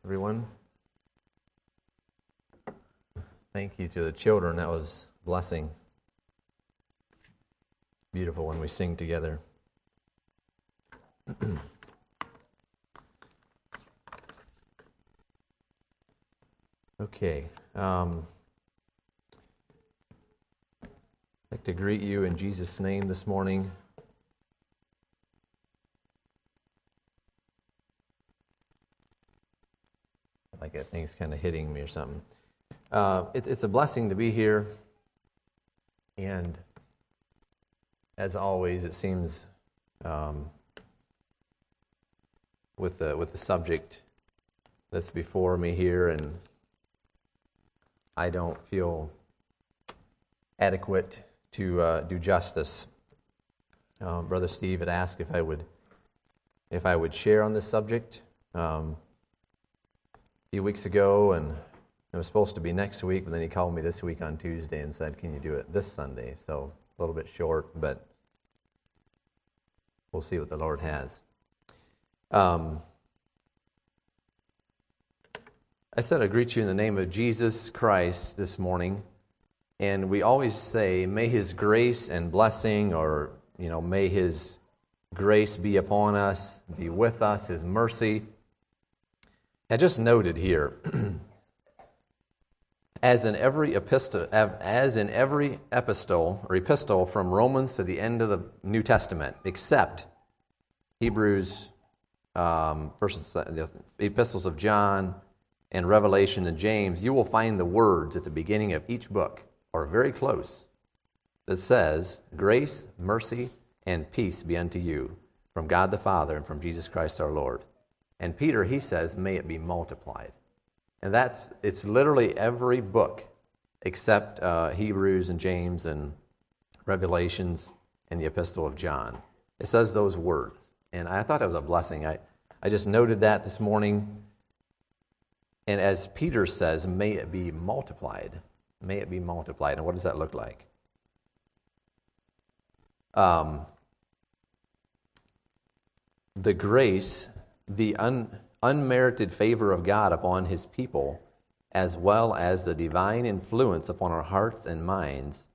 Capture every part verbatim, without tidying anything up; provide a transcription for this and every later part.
everyone. Thank you to the children. That was a blessing. Beautiful when we sing together. Okay. Um, I'd like to greet you in Jesus' name this morning. Like that thing's kind of hitting me or something. Uh, it, it's a blessing to be here, and as always, it seems um, with the with the subject that's before me here, and I don't feel adequate to uh, do justice. Um, Brother Steve had asked if I would if I would share on this subject. Um, few weeks ago, and it was supposed to be next week, but then he called me this week on Tuesday and said, can you do it this Sunday? So a little bit short, but we'll see what the Lord has. Um, I said I greet you in the name of Jesus Christ this morning, and we always say, may His grace and blessing, or, you know, may His grace be upon us, be with us, His mercy. I just noted here, as in every epistle, as in every epistle or epistle from Romans to the end of the New Testament, except Hebrews, um, first, the epistles of John, and Revelation and James, you will find the words at the beginning of each book, or very close, that says, "Grace, mercy, and peace be unto you from God the Father and from Jesus Christ our Lord." And Peter, he says, may it be multiplied. And that's, it's literally every book except uh, Hebrews and James and Revelations and the Epistle of John. It says those words. And I thought that was a blessing. I, I just noted that this morning. And as Peter says, may it be multiplied. May it be multiplied. And what does that look like? Um, the grace... the un, unmerited favor of God upon His people, as well as the divine influence upon our hearts and minds,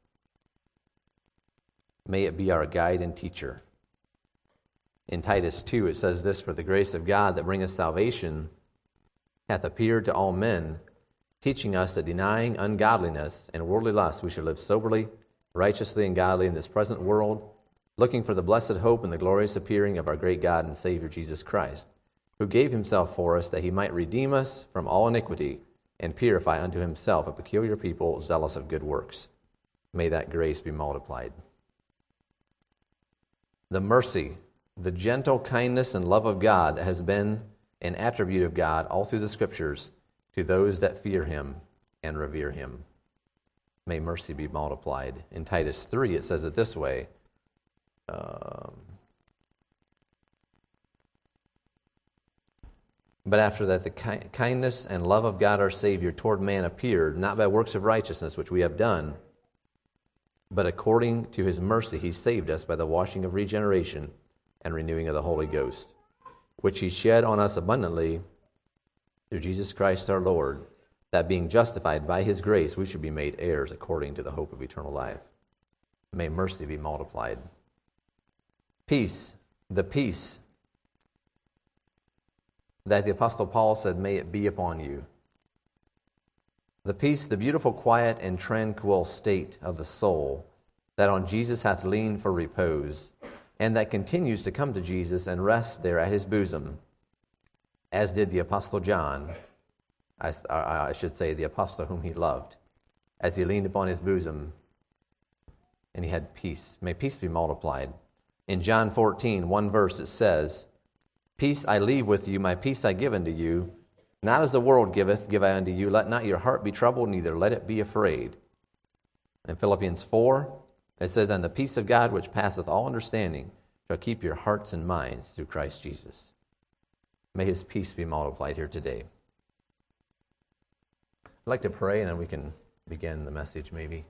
may it be our guide and teacher. In Titus two, it says this, "For the grace of God that bringeth salvation hath appeared to all men, teaching us that denying ungodliness and worldly lust, we should live soberly, righteously, and godly in this present world, looking for the blessed hope and the glorious appearing of our great God and Savior Jesus Christ, who gave Himself for us that He might redeem us from all iniquity and purify unto Himself a peculiar people zealous of good works." May that grace be multiplied. The mercy, the gentle kindness and love of God that has been an attribute of God all through the Scriptures to those that fear Him and revere Him. May mercy be multiplied. In Titus three, it says it this way, um, "But after that the ki- kindness and love of God our Savior toward man appeared, not by works of righteousness which we have done, but according to His mercy He saved us by the washing of regeneration and renewing of the Holy Ghost, which He shed on us abundantly through Jesus Christ our Lord, that being justified by His grace we should be made heirs according to the hope of eternal life." May mercy be multiplied. Peace, the peace that the Apostle Paul said, may it be upon you. The peace, the beautiful, quiet, and tranquil state of the soul that on Jesus hath leaned for repose, and that continues to come to Jesus and rest there at His bosom, as did the Apostle John, I, I should say the apostle whom he loved, as he leaned upon his bosom, and he had peace. May peace be multiplied. In John fourteen, one verse, it says, "Peace I leave with you, my peace I give unto you. Not as the world giveth, give I unto you. Let not your heart be troubled, neither let it be afraid." In Philippians four, it says, "And the peace of God, which passeth all understanding, shall keep your hearts and minds through Christ Jesus." May His peace be multiplied here today. I'd like to pray, and then we can begin the message maybe.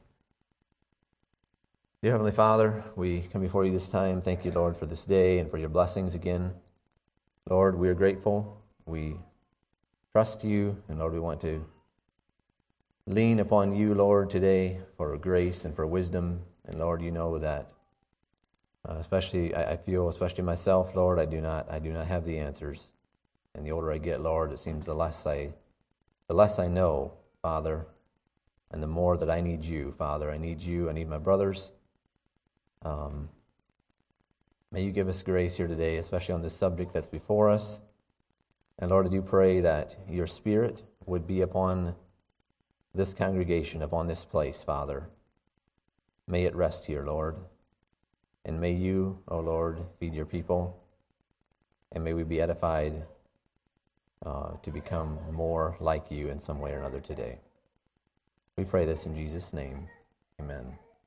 Dear Heavenly Father, we come before you this time. Thank you, Lord, for this day and for your blessings again. Lord, we are grateful. We trust you. And Lord, we want to lean upon you, Lord, today for grace and for wisdom. And Lord, you know that, uh, especially I, I feel, especially myself, Lord, I do not, I do not have the answers. And the older I get, Lord, it seems the less I, the less I know, Father, and the more that I need you, Father. I need you. I need my brothers. Um, may you give us grace here today, especially on this subject that's before us. And Lord, I do pray that your Spirit would be upon this congregation, upon this place, Father. May it rest here, Lord. And may you, O Lord, feed your people. And may we be edified uh, to become more like you in some way or another today. We pray this in Jesus' name. Amen.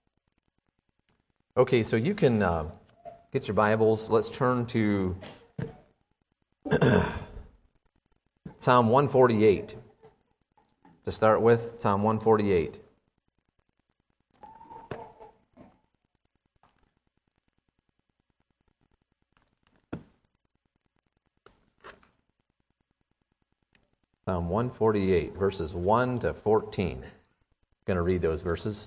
Okay, so you can uh, get your Bibles. Let's turn to Psalm one forty-eight. To start with, Psalm one forty-eight. Psalm one forty-eight, verses one to fourteen. I'm going to read those verses.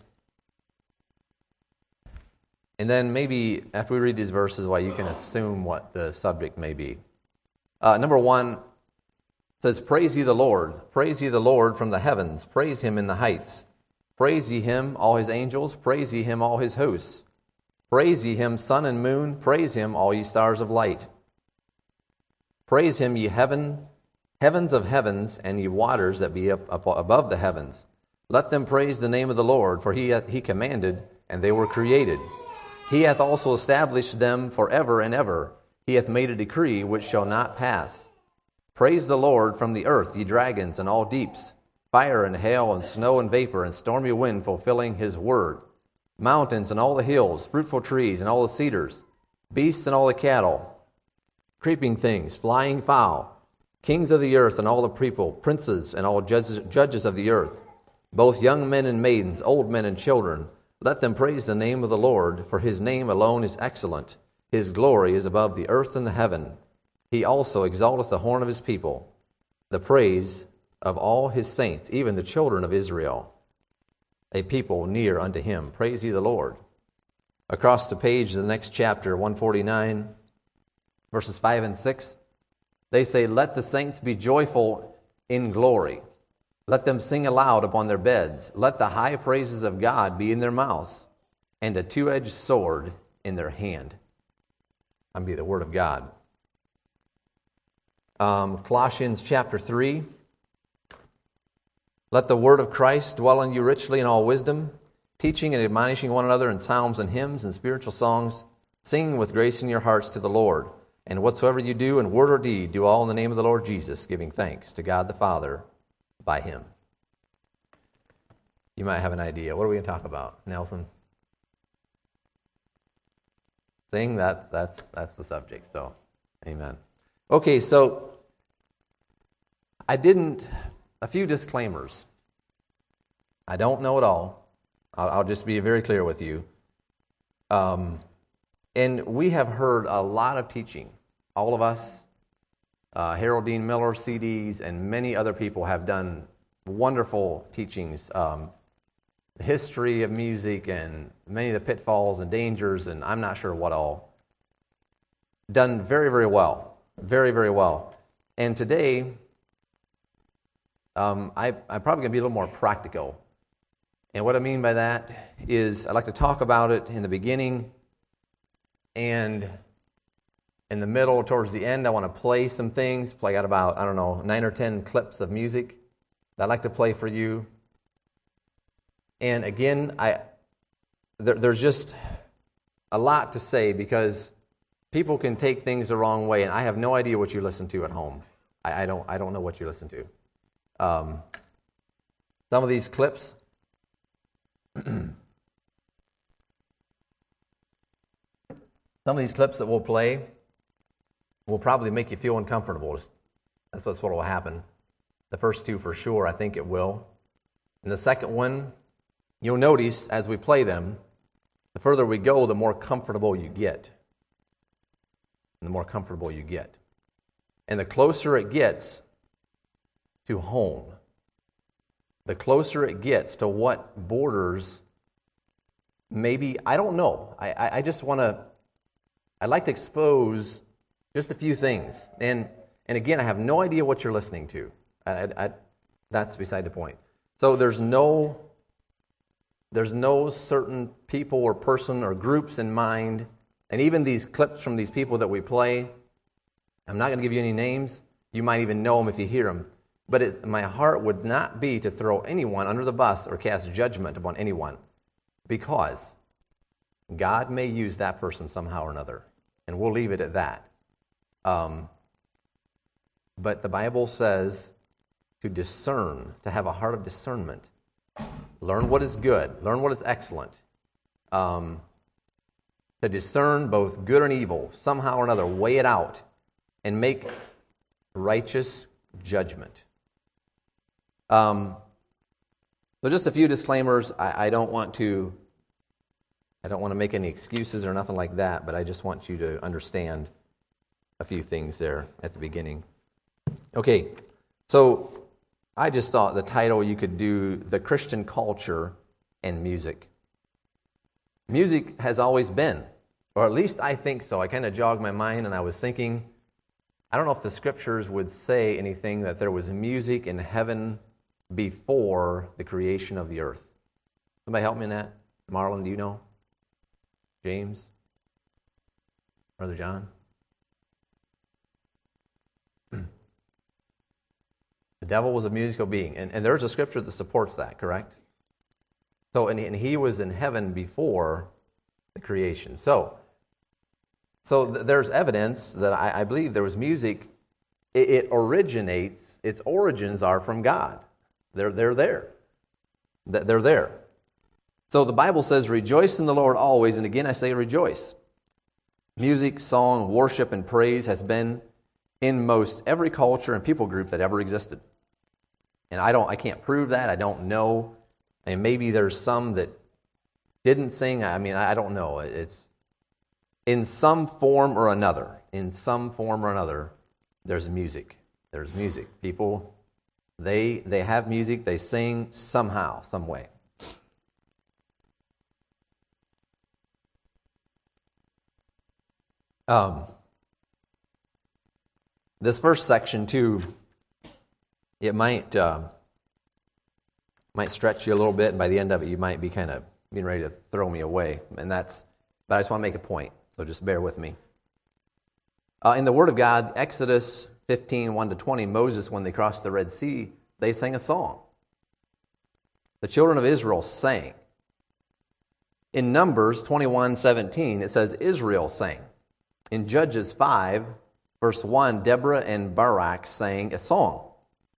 And then maybe after we read these verses, well, you can assume what the subject may be. Uh, number one says, Praise ye the Lord. Praise ye the Lord from the heavens. Praise him in the heights. Praise ye him, all his angels. Praise ye him, all his hosts. Praise ye him, sun and moon. Praise him, all ye stars of light. Praise him, ye heaven, heavens of heavens, and ye waters that be up, up above the heavens. Let them praise the name of the Lord, for he, he commanded, and they were created. He hath also established them forever and ever. He hath made a decree which shall not pass. Praise the Lord from the earth, ye dragons and all deeps, fire and hail and snow and vapor and stormy wind fulfilling his word, mountains and all the hills, fruitful trees and all the cedars, beasts and all the cattle, creeping things, flying fowl, kings of the earth and all the people, princes and all judges, judges of the earth, both young men and maidens, old men and children. Let them praise the name of the Lord, for his name alone is excellent. His glory is above the earth and the heaven. He also exalteth the horn of his people, the praise of all his saints, even the children of Israel, a people near unto him. Praise ye the Lord. Across the page, the next chapter, one forty-nine, verses five and six, they say, Let the saints be joyful in glory. Let them sing aloud upon their beds. Let the high praises of God be in their mouths, and a two-edged sword in their hand. That'd be the word of God. Um, Colossians chapter three. Let the word of Christ dwell in you richly in all wisdom, teaching and admonishing one another in psalms and hymns and spiritual songs, singing with grace in your hearts to the Lord. And whatsoever you do in word or deed, do all in the name of the Lord Jesus, giving thanks to God the Father by him. You might have an idea. What are we going to talk about, Nelson? Sing, that's that's that's the subject. So, amen. Okay, so I didn't, a few disclaimers. I don't know it all. I'll, I'll just be very clear with you. Um, and we have heard a lot of teaching. All of us, Uh, Harold Dean Miller, C Ds, and many other people have done wonderful teachings. Um, the history of music and many of the pitfalls and dangers, and I'm not sure what all. Done very, very well. Very, very well. And today, um, I, I'm probably going to be a little more practical. And what I mean by that is I'd like to talk about it in the beginning, and in the middle, towards the end, I want to play some things. Play out about, I don't know, nine or ten clips of music that I'd like to play for you. And again, I there, there's just a lot to say because people can take things the wrong way, and I have no idea what you listen to at home. I, I don't I don't know what you listen to. Um, some of these clips, some of these clips that we'll play will probably make you feel uncomfortable. That's what will happen. The first two for sure, I think it will. And the second one, you'll notice as we play them, the further we go, the more comfortable you get. And the more comfortable you get. And the closer it gets, to home. The closer it gets to what borders, maybe, I don't know. I, I, I just want to, I'd like to expose just a few things. And and again, I have no idea what you're listening to. I, I, I, that's beside the point. So there's no, there's no certain people or person or groups in mind. And even these clips from these people that we play, I'm not going to give you any names. You might even know them if you hear them. But it, my heart would not be to throw anyone under the bus or cast judgment upon anyone, because God may use that person somehow or another, and we'll leave it at that. Um, but the Bible says to discern, to have a heart of discernment. Learn what is good. Learn what is excellent. Um, to discern both good and evil, somehow or another, weigh it out, and make righteous judgment. Um, so just a few disclaimers. I, I don't want to I don't want to make any excuses or nothing like that, but I just want you to understand a few things there at the beginning. Okay, so I just thought the title you could do, The Christian Culture and Music. Music has always been, or at least I think so. I kind of jogged my mind and I was thinking, I don't know if the scriptures would say anything that there was music in heaven before the creation of the earth. Somebody help me in that? Marlon, do you know? James? Brother John? The devil was a musical being, and, and there's a scripture that supports that, correct? So, and, and he was in heaven before the creation. So, so th- there's evidence that I, I believe there was music. It, it originates, its origins are from God. They're, they're there. They're there. So the Bible says, rejoice in the Lord always, and again I say rejoice. Music, song, worship, and praise has been in most every culture and people group that ever existed. And I don't, I can't prove that. I don't know. And maybe there's some that didn't sing. I mean, I don't know. It's in some form or another. In some form or another, there's music. There's music. People, they they have music. They sing somehow, some way. Um, this first section too, it might uh, might stretch you a little bit, and by the end of it, you might be kind of being ready to throw me away. And that's, but I just want to make a point, so just bear with me. Uh, in the Word of God, Exodus fifteen, one to twenty, Moses, when they crossed the Red Sea, they sang a song. The children of Israel sang. In Numbers twenty-one, seventeen, it says Israel sang. In Judges five, verse one, Deborah and Barak sang a song.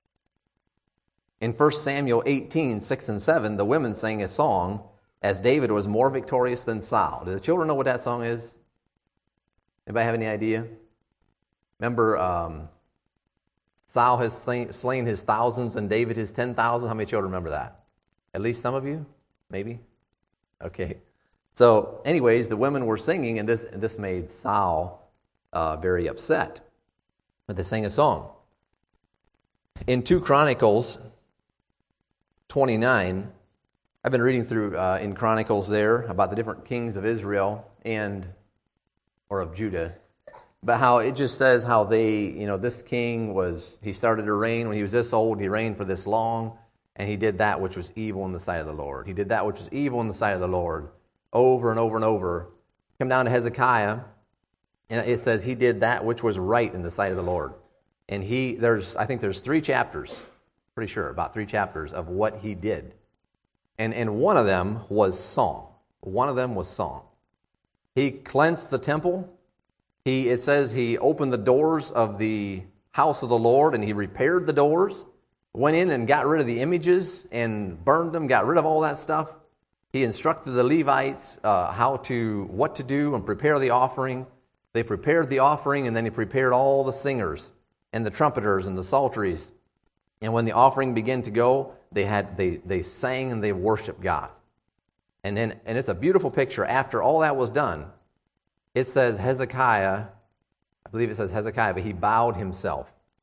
In First Samuel eighteen, six and seven, the women sang a song as David was more victorious than Saul. Do the children know what that song is? Anybody have any idea? Remember, um, Saul has slain, slain his thousands and David his ten thousand. How many children remember that? At least some of you? Maybe? Okay. So, anyways, the women were singing, and this and this made Saul uh, very upset. But they sang a song. In Second Chronicles twenty-nine, I've been reading through uh, in Chronicles there about the different kings of Israel and or of Judah, but how it just says how they, you know, this king was, he started to reign when he was this old, he reigned for this long, and he did that which was evil in the sight of the Lord. He did that which was evil in the sight of the Lord. Over and over and over. Come down to Hezekiah, and it says he did that which was right in the sight of the Lord. And he, there's, I think there's three chapters, pretty sure, about three chapters of what he did. And, and one of them was song. One of them was song. He cleansed the temple. He, it says he opened the doors of the house of the Lord, and he repaired the doors, went in and got rid of the images and burned them, got rid of all that stuff. He instructed the Levites uh, how to, what to do and prepare the offering. They prepared the offering, and then he prepared all the singers and the trumpeters and the psalteries. And when the offering began to go, they had they they sang and they worshiped God. And then and it's a beautiful picture. After all that was done, it says Hezekiah, I believe it says Hezekiah, but he bowed himself.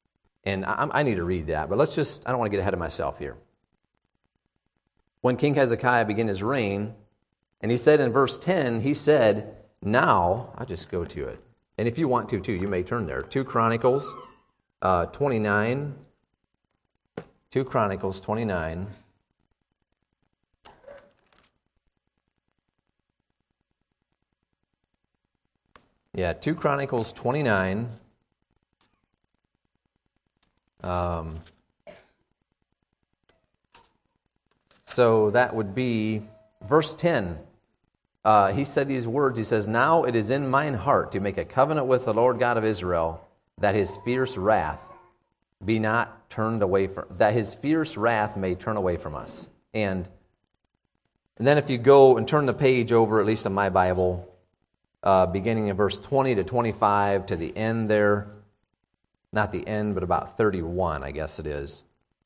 And I, I need to read that, but let's just, I don't want to get ahead of myself here. When King Hezekiah began his reign, and he said in verse ten, he said, now, I'll just go to it. And if you want to, too, you may turn there. Two Chronicles uh, twenty-nine. Two Chronicles twenty-nine. Yeah, Two Chronicles twenty-nine. Um, so that would be verse ten. Uh, he said these words. He says, now it is in mine heart to make a covenant with the Lord God of Israel, that his fierce wrath be not turned away from, that his fierce wrath may turn away from us. And, and then if you go and turn the page over, at least in my Bible, uh, beginning in verse twenty to twenty-five to the end there, not the end, but about thirty-one, I guess it is.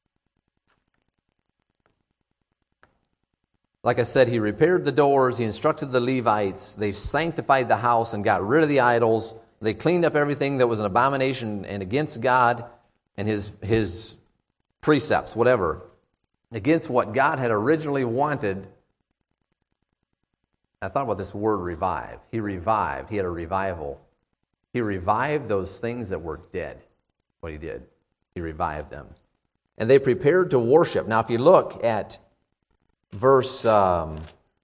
Like I said, he repaired the doors, he instructed the Levites, they sanctified the house and got rid of the idols, they cleaned up everything that was an abomination and against God and his, his precepts, whatever, against what God had originally wanted. I thought about this word revive. He revived, he had a revival. He revived those things that were dead, what he did. He revived them. And they prepared to worship. Now, if you look at Verse, um,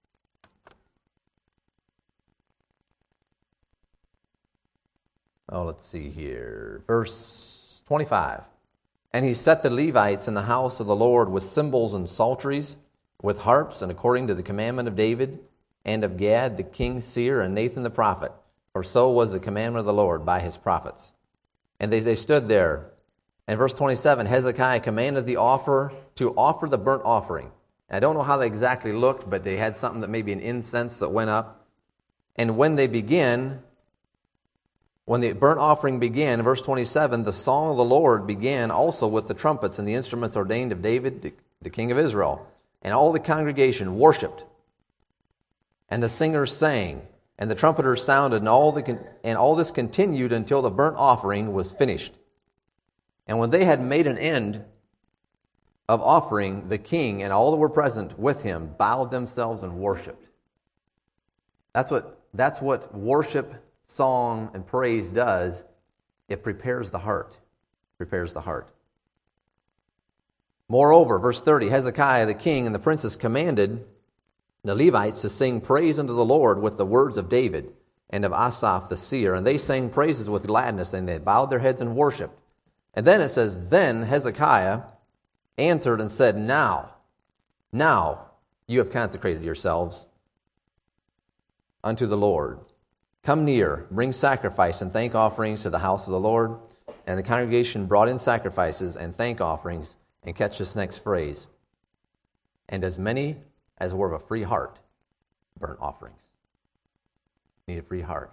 oh, let's see here. Verse twenty-five. And he set the Levites in the house of the Lord with cymbals and psalteries, with harps, and according to the commandment of David, and of Gad the king's seer, and Nathan the prophet. For so was the commandment of the Lord by his prophets. And they, they stood there. And verse twenty-seven, Hezekiah commanded the offer to offer the burnt offering. I don't know how they exactly looked, but they had something that maybe an incense that went up. And when they begin, when the burnt offering began, verse twenty-seven, the song of the Lord began also with the trumpets and the instruments ordained of David, the king of Israel. And all the congregation worshipped. And the singers sang, and the trumpeters sounded, and all, the, and all this continued until the burnt offering was finished. And when they had made an end of offering, the king and all that were present with him bowed themselves and worshipped. That's what, that's what worship, song, and praise does. It prepares the heart. Prepares the heart. Moreover, verse thirty, Hezekiah the king and the princes commanded the Levites to sing praise unto the Lord with the words of David and of Asaph the seer. And they sang praises with gladness, and they bowed their heads and worshipped. And then it says, then Hezekiah answered and said, Now, now you have consecrated yourselves unto the Lord. Come near, bring sacrifice and thank offerings to the house of the Lord. And the congregation brought in sacrifices and thank offerings. And catch this next phrase. And as many as were of a free heart, burnt offerings. Need a free heart.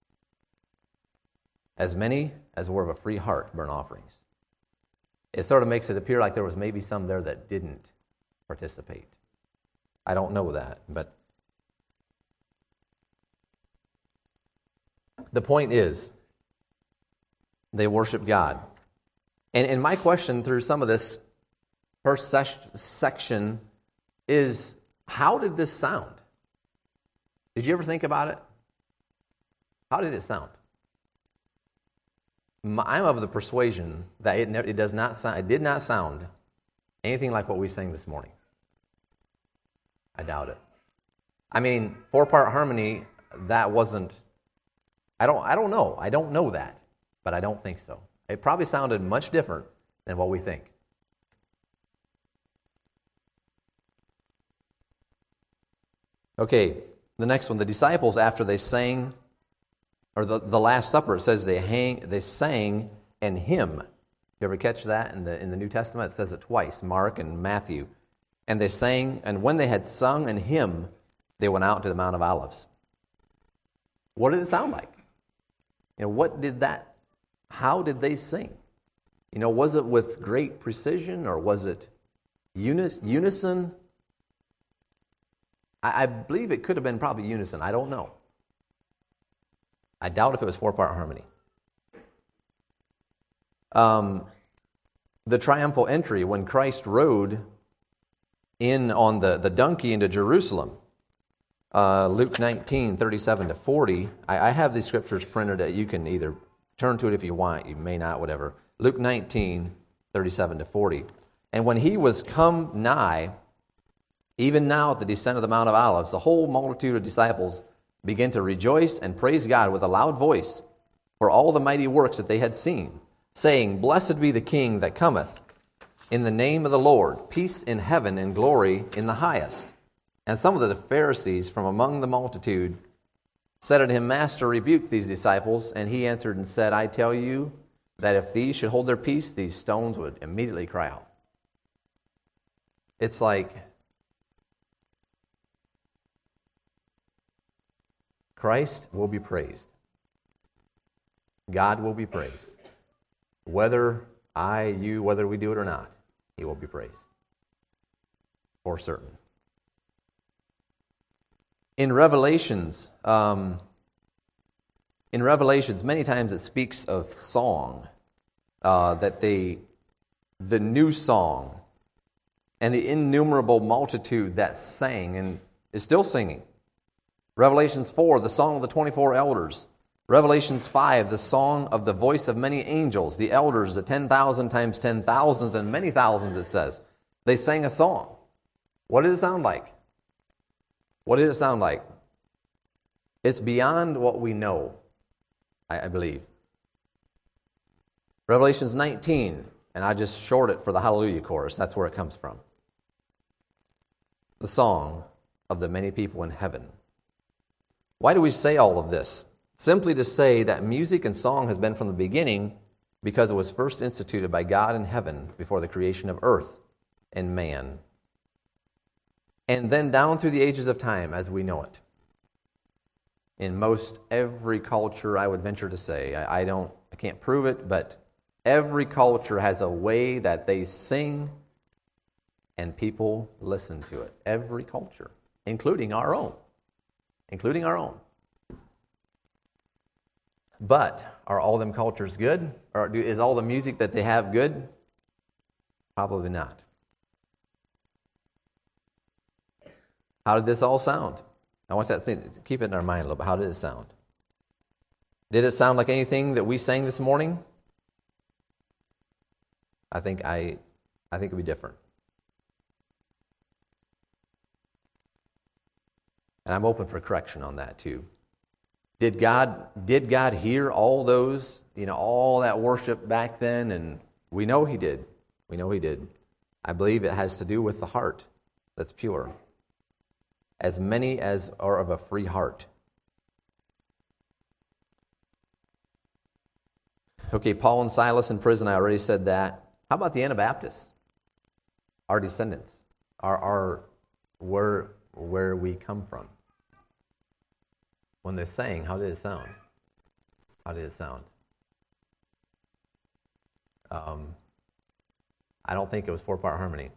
As many as were of a free heart, burnt offerings. It sort of makes it appear like there was maybe some there that didn't participate. I don't know that, but the point is, they worship God. And, and my question through some of this first ses- section is, how did this sound? Did you ever think about it? How did it sound? I'm of the persuasion that it, it does not sound, it did not sound anything like what we sang this morning. I doubt it. I mean, four-part harmony, that wasn't, I don't, I don't know. I don't know that, but I don't think so. It probably sounded much different than what we think. Okay, the next one. The disciples, after they sang, or the, the Last Supper, it says they hang, they sang an hymn. You ever catch that in the in the New Testament? It says it twice, Mark and Matthew. And they sang, and when they had sung an hymn, they went out to the Mount of Olives. What did it sound like? You know, what did that, how did they sing? You know, was it with great precision, or was it unis, unison? I, I believe it could have been probably unison. I don't know. I doubt if it was four-part harmony. Um, the triumphal entry when Christ rode in on the, the donkey into Jerusalem. Uh, Luke nineteen, thirty-seven to forty. I, I have these scriptures printed that you can either turn to it if you want, you may not, whatever. Luke nineteen, thirty-seven to forty. And when he was come nigh, even now at the descent of the Mount of Olives, the whole multitude of disciples began to rejoice and praise God with a loud voice for all the mighty works that they had seen, saying, Blessed be the King that cometh in the name of the Lord, peace in heaven and glory in the highest. And some of the Pharisees from among the multitude said unto him, Master, rebuke these disciples. And he answered and said, I tell you that if these should hold their peace, these stones would immediately cry out. It's like Christ will be praised. God will be praised. Whether I, you, whether we do it or not, he will be praised. For certain. In Revelations, um, in Revelations, many times it speaks of song, uh, that they, the new song, and the innumerable multitude that sang and is still singing. Revelations four, the song of the twenty-four elders. Revelations five, the song of the voice of many angels, the elders, the ten thousand times ten thousands and many thousands, it says. They sang a song. What did it sound like? What did it sound like? It's beyond what we know, I, I believe. Revelations nineteen, and I just short it for the Hallelujah chorus. That's where it comes from. The song of the many people in heaven. Why do we say all of this? Simply to say that music and song has been from the beginning because it was first instituted by God in heaven before the creation of earth and man. And then down through the ages of time as we know it. In most every culture, I would venture to say, I, I don't, I can't prove it, but every culture has a way that they sing and people listen to it. Every culture, including our own. Including our own. But are all them cultures good? Or do, is all the music that they have good? Probably not. How did this all sound? I want that thing, keep it in our mind a little bit. How did it sound? Did it sound like anything that we sang this morning? I think I, I think it'd be different. And I'm open for correction on that too. Did God did God hear all those, you know, all that worship back then? And we know he did. We know he did. I believe it has to do with the heart that's pure. As many as are of a free heart. Okay, Paul and Silas in prison, I already said that. How about the Anabaptists? Our descendants. Our, our where, where we come from. When they sang, how did it sound? How did it sound? Um, I don't think it was four-part harmony.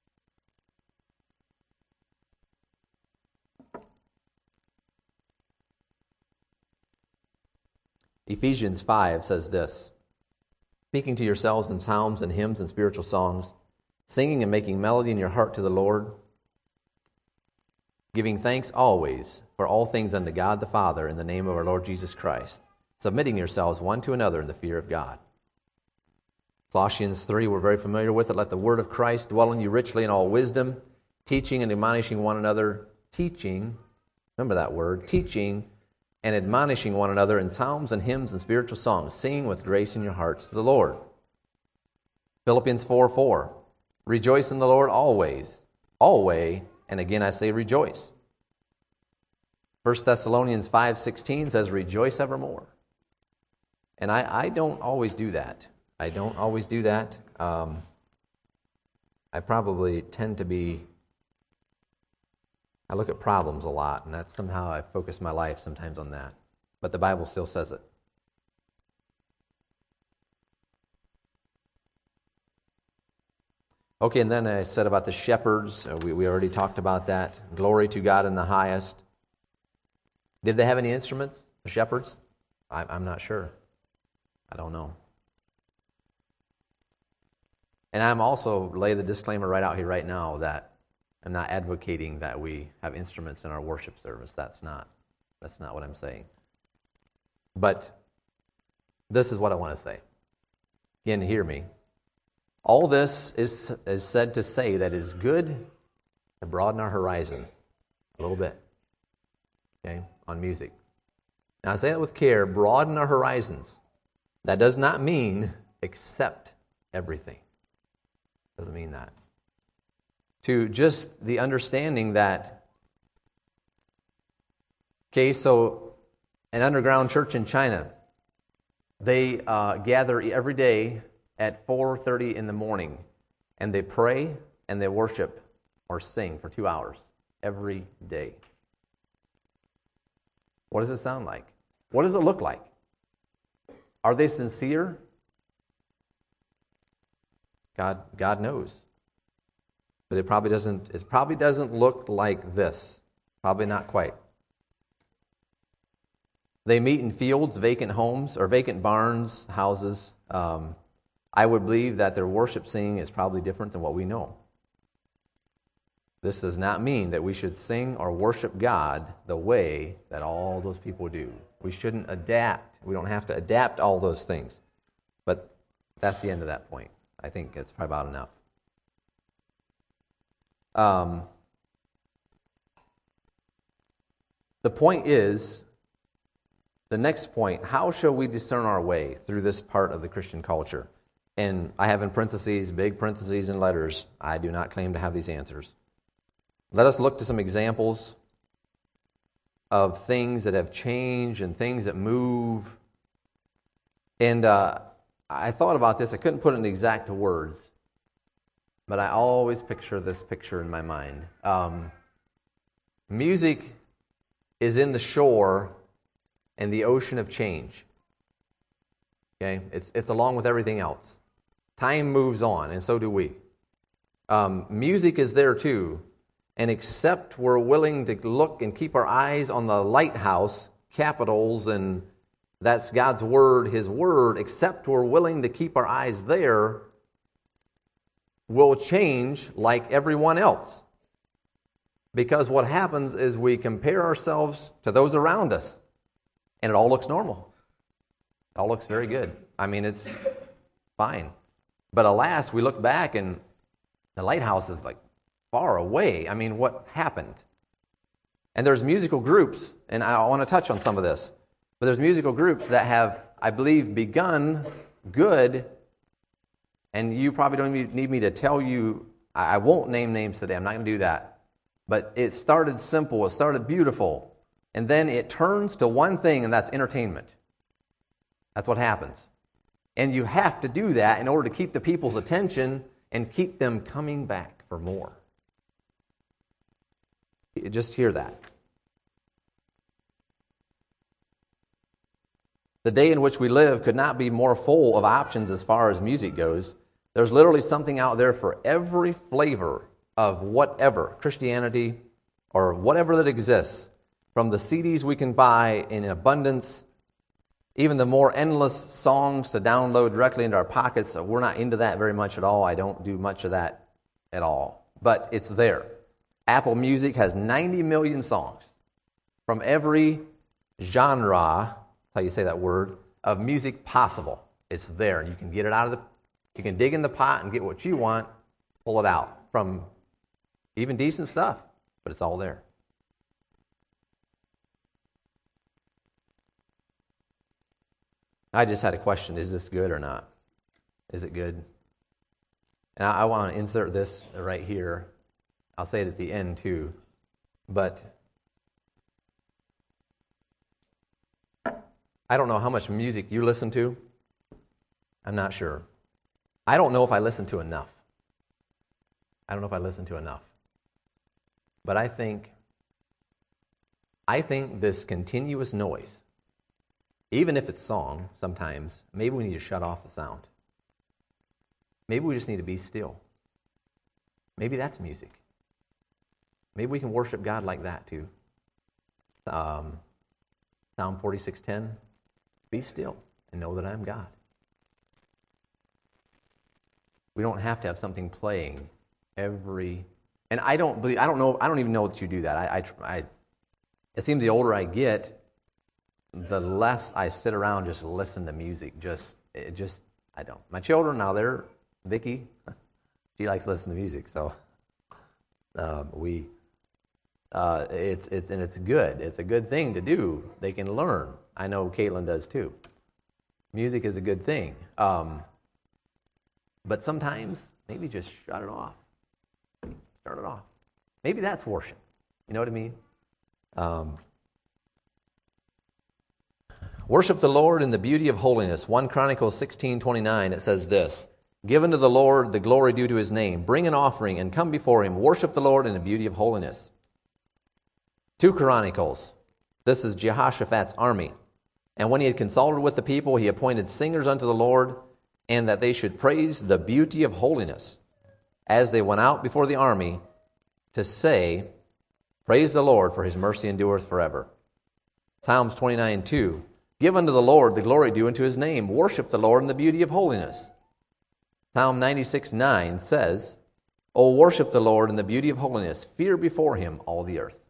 Ephesians five says this, speaking to yourselves in psalms and hymns and spiritual songs, singing and making melody in your heart to the Lord, giving thanks always for all things unto God the Father in the name of our Lord Jesus Christ, submitting yourselves one to another in the fear of God. Colossians three, we're very familiar with it. Let the word of Christ dwell in you richly in all wisdom, teaching and admonishing one another, teaching, remember that word, teaching and admonishing one another in psalms and hymns and spiritual songs, singing with grace in your hearts to the Lord. Philippians four four, rejoice in the Lord always, always, and again I say rejoice. First Thessalonians five sixteen says rejoice evermore. And I, I don't always do that. I don't always do that. Um, I probably tend to be, I look at problems a lot, and that's somehow I focus my life sometimes on that. But the Bible still says it. Okay, and then I said about the shepherds. Uh, we, we already talked about that. Glory to God in the highest. Did they have any instruments, the shepherds? I, I'm not sure. I don't know. And I'm also lay the disclaimer right out here right now that I'm not advocating that we have instruments in our worship service. That's not, that's not what I'm saying. But this is what I want to say. Again, hear me. All this is, is said to say that it's good to broaden our horizon a little bit, okay, on music. Now, I say that with care, broaden our horizons. That does not mean accept everything. Doesn't mean that. To just the understanding that, okay, so an underground church in China, they uh, gather every day at four thirty in the morning, and they pray and they worship or sing for two hours every day. What does it sound like? What does it look like? Are they sincere? God, God knows. But it probably doesn't, it probably doesn't look like this. Probably not quite. They meet in fields, vacant homes, or vacant barns, houses. Um, I would believe that their worship singing is probably different than what we know. This does not mean that we should sing or worship God the way that all those people do. We shouldn't adapt. We don't have to adapt all those things. But that's the end of that point. I think it's probably about enough. Um, the point is, the next point, how shall we discern our way through this part of the Christian culture? And I have in parentheses, big parentheses and letters, I do not claim to have these answers. Let us look to some examples of things that have changed and things that move. And uh, I thought about this. I couldn't put it in exact words, but I always picture this picture in my mind. Um, music is in the shore and the ocean of change. Okay, it's it's along with everything else. Time moves on, and so do we. Um, music is there too, and except we're willing to look and keep our eyes on the lighthouse, capitals, and that's God's word, His word, except we're willing to keep our eyes there, we'll change like everyone else. Because what happens is we compare ourselves to those around us, and it all looks normal. It all looks very good. I mean, it's fine. But alas, we look back and the lighthouse is like far away. I mean, what happened? And there's musical groups, and I want to touch on some of this, but there's musical groups that have, I believe, begun good, and you probably don't even need me to tell you, I won't name names today, I'm not going to do that, but it started simple, it started beautiful, and then it turns to one thing, and that's entertainment. That's what happens. And you have to do that in order to keep the people's attention and keep them coming back for more. You just hear that. The day in which we live could not be more full of options as far as music goes. There's literally something out there for every flavor of whatever, Christianity or whatever that exists. From the C Ds we can buy in abundance, even the more endless songs to download directly into our pockets. We're not into that very much at all. I don't do much of that at all. But it's there. Apple Music has ninety million songs from every genre, that's how you say that word, of music possible. It's there. You can get it out of the, you can dig in the pot and get what you want, pull it out from even decent stuff, but it's all there. I just had a question. Is this good or not? Is it good? And I, I want to insert this right here. I'll say it at the end too. But I don't know how much music you listen to. I'm not sure. I don't know if I listen to enough. I don't know if I listen to enough. But I think, I think this continuous noise, even if it's song, sometimes, maybe we need to shut off the sound. Maybe we just need to be still. Maybe that's music. Maybe we can worship God like that too. Um, Psalm forty-six ten, be still and know that I am God. We don't have to have something playing every. And I don't believe. I don't know. I don't even know that you do that. I. I, I it seems the older I get, the less I sit around just listen to music. Just, it just. I don't. My children now, they're Vicky. She likes to listen to music, so um, we. Uh, it's it's and it's good. It's a good thing to do. They can learn. I know Caitlin does too. Music is a good thing, um, but sometimes maybe just shut it off. Turn it off. Maybe that's worship. You know what I mean? Um, worship the Lord in the beauty of holiness. First Chronicles sixteen twenty-nine. It says this: "Give unto the Lord the glory due to His name. Bring an offering and come before Him. Worship the Lord in the beauty of holiness." Second Chronicles. This is Jehoshaphat's army. "And when he had consulted with the people, he appointed singers unto the Lord, and that they should praise the beauty of holiness, as they went out before the army to say, Praise the Lord, for His mercy endureth forever." Psalms twenty-nine two. "Give unto the Lord the glory due unto His name. Worship the Lord in the beauty of holiness." Psalm ninety-six nine says, "O worship the Lord in the beauty of holiness. Fear before Him all the earth."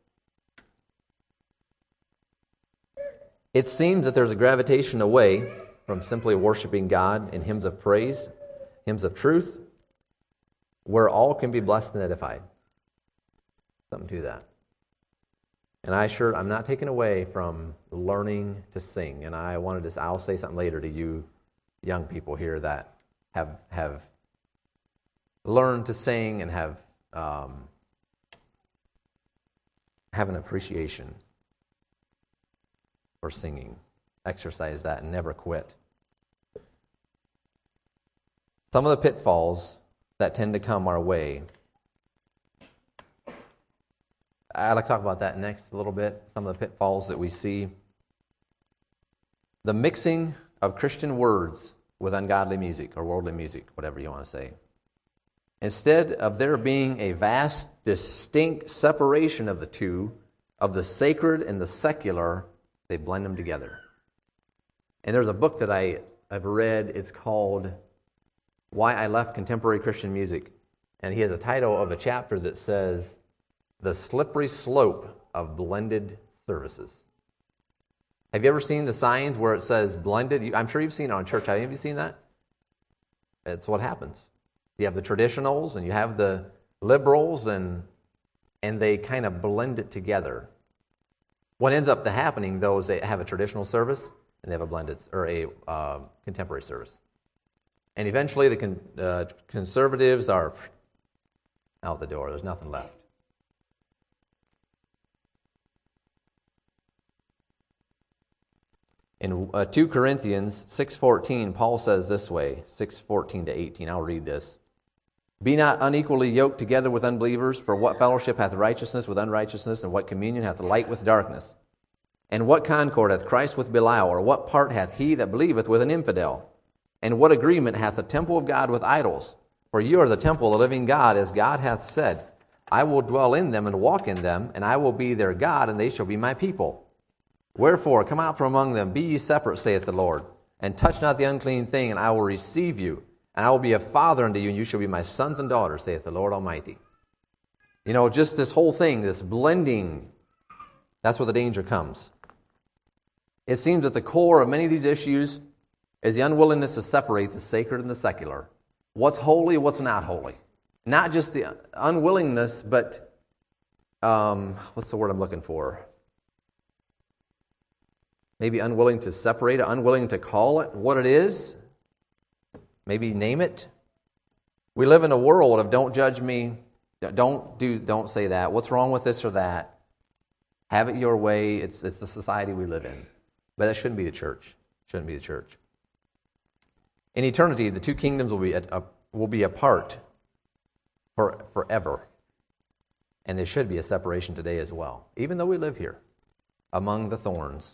It seems that there's a gravitation away from simply worshiping God in hymns of praise, hymns of truth, where all can be blessed and edified. Something to that. And I sure, I'm not taken away from learning to sing. And I wanted to, I'll say something later to you young people here that have have learned to sing and have um, have an appreciation for singing. Exercise that and never quit. Some of the pitfalls that tend to come our way, I'd like to talk about that next a little bit. Some of the pitfalls that we see. The mixing of Christian words with ungodly music or worldly music, whatever you want to say. Instead of there being a vast, distinct separation of the two, of the sacred and the secular, they blend them together. And there's a book that I have read. It's called Why I Left Contemporary Christian Music. And he has a title of a chapter that says, The Slippery Slope of Blended Services. Have you ever seen the signs where it says blended? I'm sure you've seen it on church. Have you seen that? It's what happens. You have the traditionals and you have the liberals, and and they kind of blend it together. What ends up happening, though, is they have a traditional service and they have a blended or a uh, contemporary service. And eventually the con, uh, conservatives are out the door. There's nothing left. In uh, Second Corinthians six fourteen, Paul says this way, six fourteen to eighteen, I'll read this. "Be not unequally yoked together with unbelievers, for what fellowship hath righteousness with unrighteousness, and what communion hath light with darkness? And what concord hath Christ with Belial, or what part hath he that believeth with an infidel? And what agreement hath the temple of God with idols? For you are the temple of the living God, as God hath said, I will dwell in them and walk in them, and I will be their God, and they shall be my people. Wherefore, come out from among them, be ye separate, saith the Lord, and touch not the unclean thing, and I will receive you, and I will be a father unto you, and you shall be my sons and daughters, saith the Lord Almighty." You know, just this whole thing, this blending, that's where the danger comes. It seems that the core of many of these issues is the unwillingness to separate the sacred and the secular. What's holy, what's not holy. Not just the unwillingness, but um, what's the word I'm looking for? Maybe unwilling to separate it, unwilling to call it what it is. Maybe name it. We live in a world of don't judge me, don't do, don't say that. What's wrong with this or that? Have it your way. It's it's the society we live in. But that shouldn't be the church. Shouldn't be the church. In eternity, the two kingdoms will be a, a, will be apart for forever. And there should be a separation today as well, even though we live here among the thorns.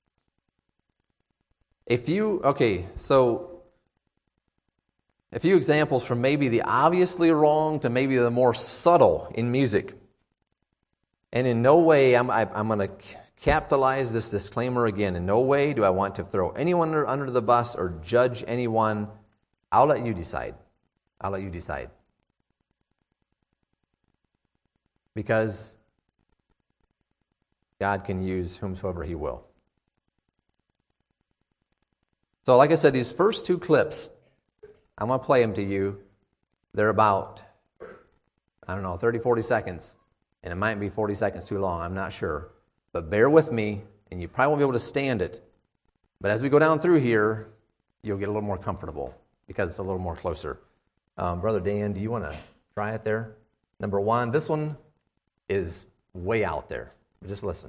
A few, okay, so a few examples from maybe the obviously wrong to maybe the more subtle in music. And in no way, I'm, I, I'm going to capitalize this disclaimer again. In no way do I want to throw anyone under, under the bus or judge anyone. I'll let you decide. I'll let you decide. Because God can use whomsoever He will. So like I said, these first two clips, I'm going to play them to you. They're about, I don't know, thirty, forty seconds. And it might be forty seconds too long, I'm not sure. But bear with me, and you probably won't be able to stand it. But as we go down through here, you'll get a little more comfortable because it's a little more closer. Um, Brother Dan, do you want to try it there? Number one, this one is way out there. Just listen.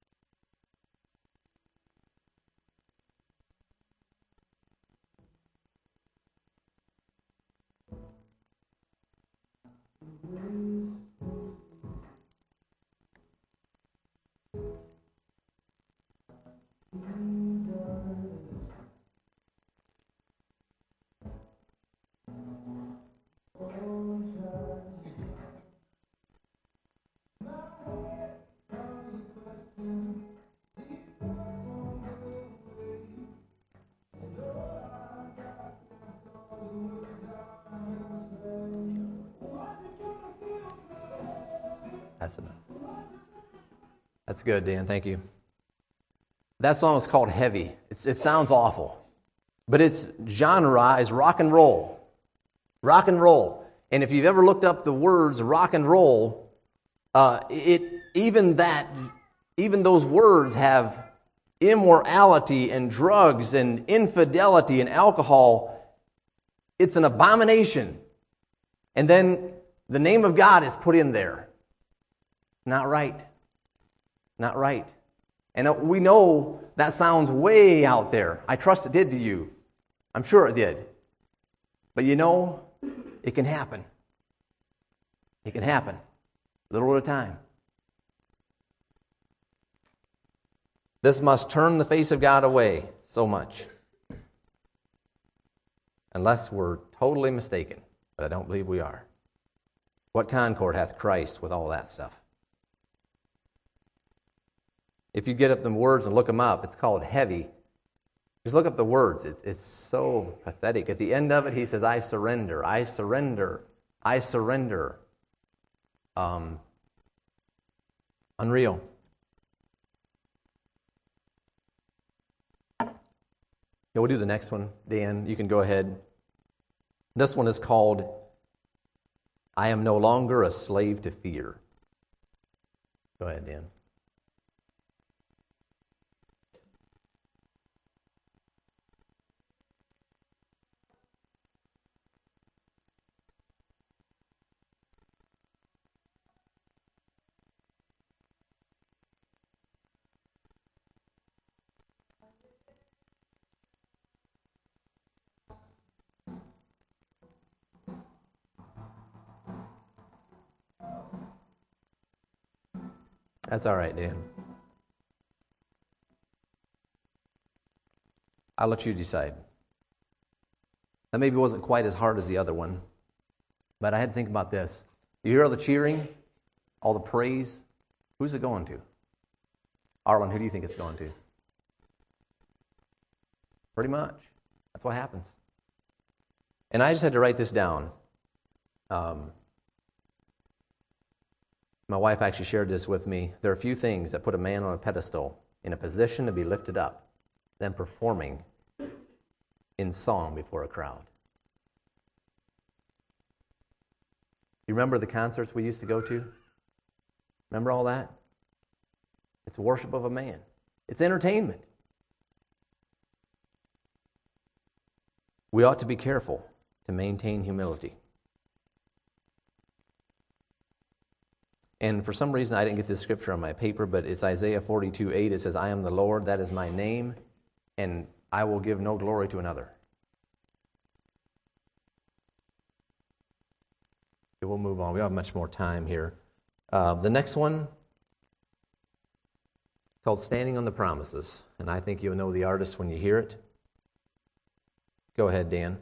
That's enough. That's good, Dan. Thank you. That song is called Heavy. It's, it sounds awful, but its genre is rock and roll. Rock and roll. And if you've ever looked up the words rock and roll, uh, it even that, even those words have immorality and drugs and infidelity and alcohol. It's an abomination. And then the name of God is put in there. Not right. Not right. And we know that sounds way out there. I trust it did to you. I'm sure it did. But you know, it can happen. It can happen. A little at a time. This must turn the face of God away so much. Unless we're totally mistaken. But I don't believe we are. What concord hath Christ with all that stuff? If you get up the words and look them up, it's called Heavy. Just look up the words. It's, it's so pathetic. At the end of it, he says, I surrender, I surrender, I surrender. Um, unreal. Yeah, we'll do the next one. Dan, you can go ahead. This one is called, I am no longer a slave to fear. Go ahead, Dan. That's all right, Dan. I'll let you decide. That maybe wasn't quite as hard as the other one, but I had to think about this. You hear all the cheering, all the praise? Who's it going to? Arlen, who do you think it's going to? Pretty much. That's what happens. And I just had to write this down. Um, My wife actually shared this with me. There are a few things that put a man on a pedestal in a position to be lifted up than performing in song before a crowd. You remember the concerts we used to go to? Remember all that? It's worship of a man. It's entertainment. We ought to be careful to maintain humility. And for some reason, I didn't get this scripture on my paper, but it's Isaiah forty-two eight. It says, I am the Lord, that is my name, and I will give no glory to another. Okay, we'll move on. We don't have much more time here. Uh, the next one, called Standing on the Promises. And I think you'll know the artist when you hear it. Go ahead, Dan.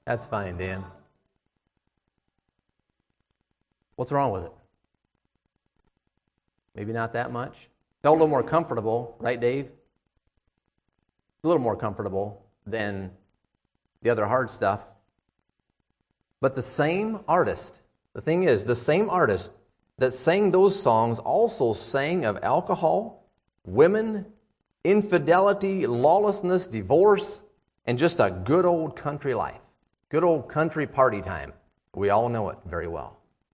That's fine, Dan. What's wrong with it? Maybe not that much. Felt a little more comfortable, right, Dave? A little more comfortable than the other hard stuff. But the same artist, the thing is, the same artist that sang those songs also sang of alcohol, women, infidelity, lawlessness, divorce, and just a good old country life. Good old country party time. We all know it very well.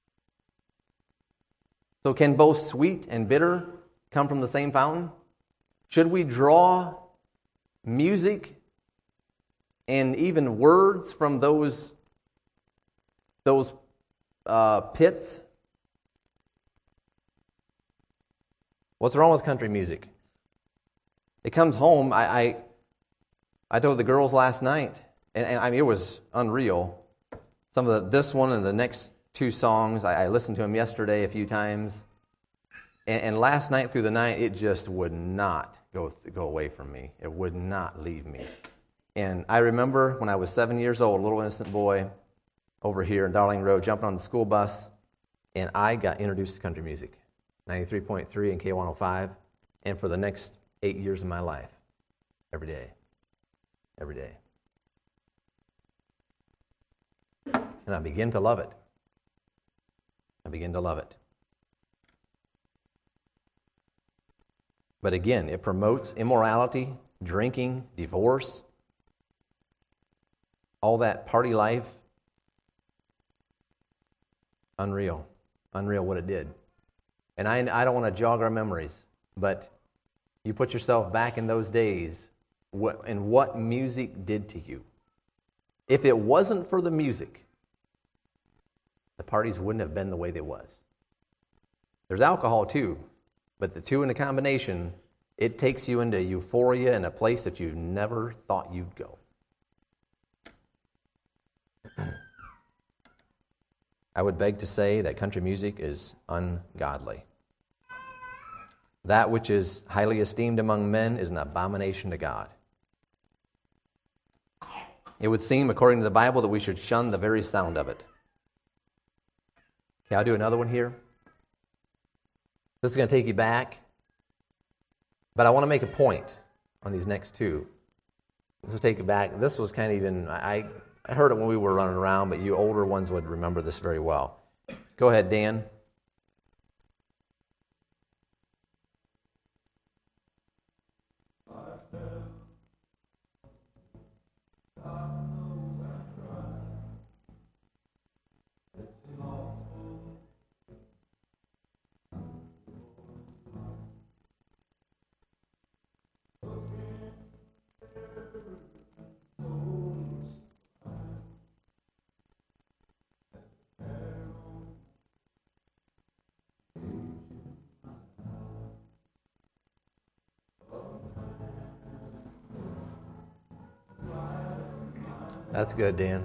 So can both sweet and bitter come from the same fountain? Should we draw music and even words from those, those uh, pits? What's wrong with country music? It comes home. I I, I told the girls last night, and, and I mean it was unreal. Some of the, this one and the next two songs, I, I listened to them yesterday a few times, and, and last night through the night, it just would not go go away from me. It would not leave me. And I remember when I was seven years old, a little innocent boy, over here in Darling Road, jumping on the school bus, and I got introduced to country music, ninety-three point three and K one oh five, and for the next eight years of my life, every day, every day. And I begin to love it. I begin to love it. But again, it promotes immorality, drinking, divorce, all that party life. Unreal. Unreal what it did. And I, I don't want to jog our memories, but you put yourself back in those days what, and what music did to you. If it wasn't for the music, the parties wouldn't have been the way they was. There's alcohol too, but the two in a combination, it takes you into euphoria in a place that you never thought you'd go. I would beg to say that country music is ungodly. That which is highly esteemed among men is an abomination to God. It would seem, according to the Bible, that we should shun the very sound of it. Okay, I'll do another one here. This is going to take you back, but I want to make a point on these next two. This will take you back. This was kind of even, I, I heard it when we were running around, but you older ones would remember this very well. Go ahead, Dan. That's good, Dan.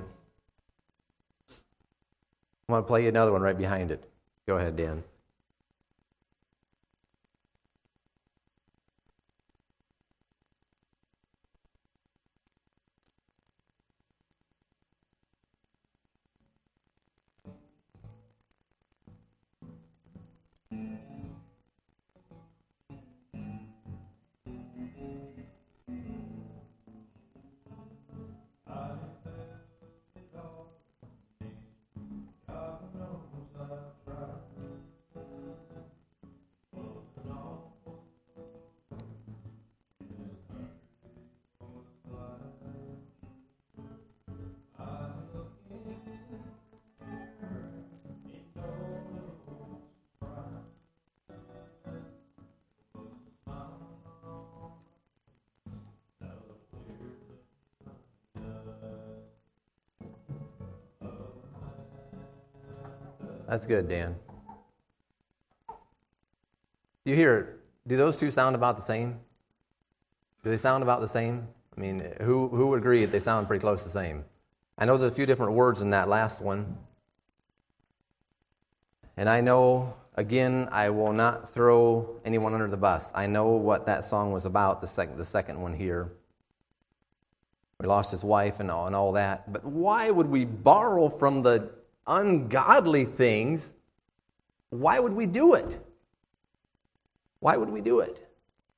I'm going to play you another one right behind it. Go ahead, Dan. That's good, Dan. Do you hear, do those two sound about the same? Do they sound about the same? I mean, who, who would agree that they sound pretty close to the same? I know there's a few different words in that last one. And I know, again, I will not throw anyone under the bus. I know what that song was about, the, sec- the second one here. He lost his wife and all, and all that. But why would we borrow from the ungodly things? Why would we do it? Why would we do it?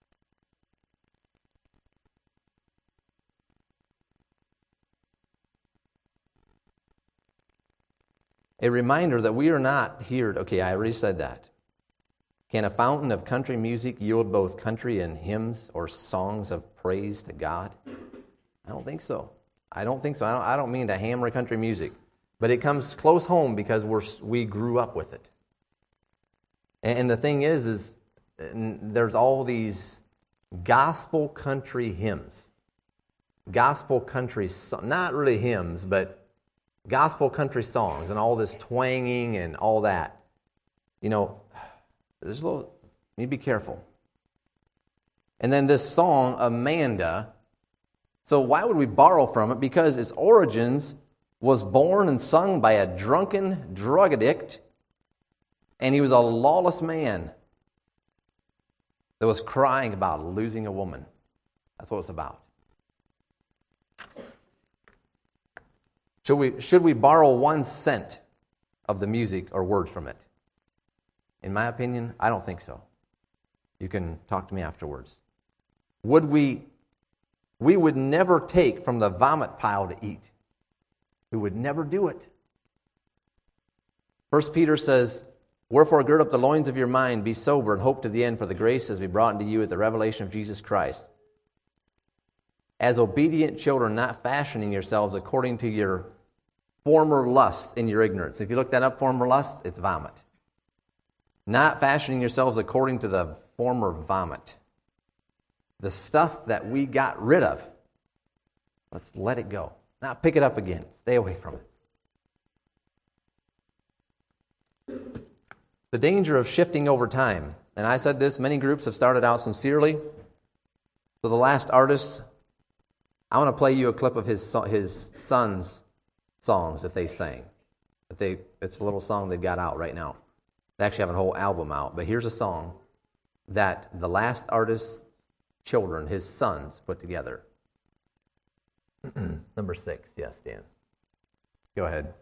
A reminder that we are not here. Okay, I already said that. Can a fountain of country music yield both country and hymns or songs of praise to God? I don't think so. I don't think so. I don't, I don't mean to hammer country music, but it comes close home because we're we grew up with it. And, and the thing is, is there's all these gospel country hymns, gospel country, not really hymns, but gospel country songs and all this twanging and all that. You know, there's a little, you be careful. And then this song, Amanda. So why would we borrow from it? Because its origins was born and sung by a drunken drug addict, and he was a lawless man that was crying about losing a woman. That's what it's about. Should we, should we borrow one cent of the music or words from it? In my opinion, I don't think so. You can talk to me afterwards. Would we, we would never take from the vomit pile to eat. We would never do it. First Peter says, wherefore gird up the loins of your mind, be sober, and hope to the end for the grace as be brought unto you at the revelation of Jesus Christ. As obedient children, not fashioning yourselves according to your former lusts in your ignorance. If you look that up, former lusts, it's vomit. Not fashioning yourselves according to the former vomit. The stuff that we got rid of, let's let it go. Not pick it up again. Stay away from it. The danger of shifting over time. And I said this, many groups have started out sincerely. So the last artist, I want to play you a clip of his his son's songs that they sang. That they it's a little song they've got out right now. They actually have a whole album out, but here's a song that the last artist's children, his sons, put together. Number six, yes, Dan. Go ahead.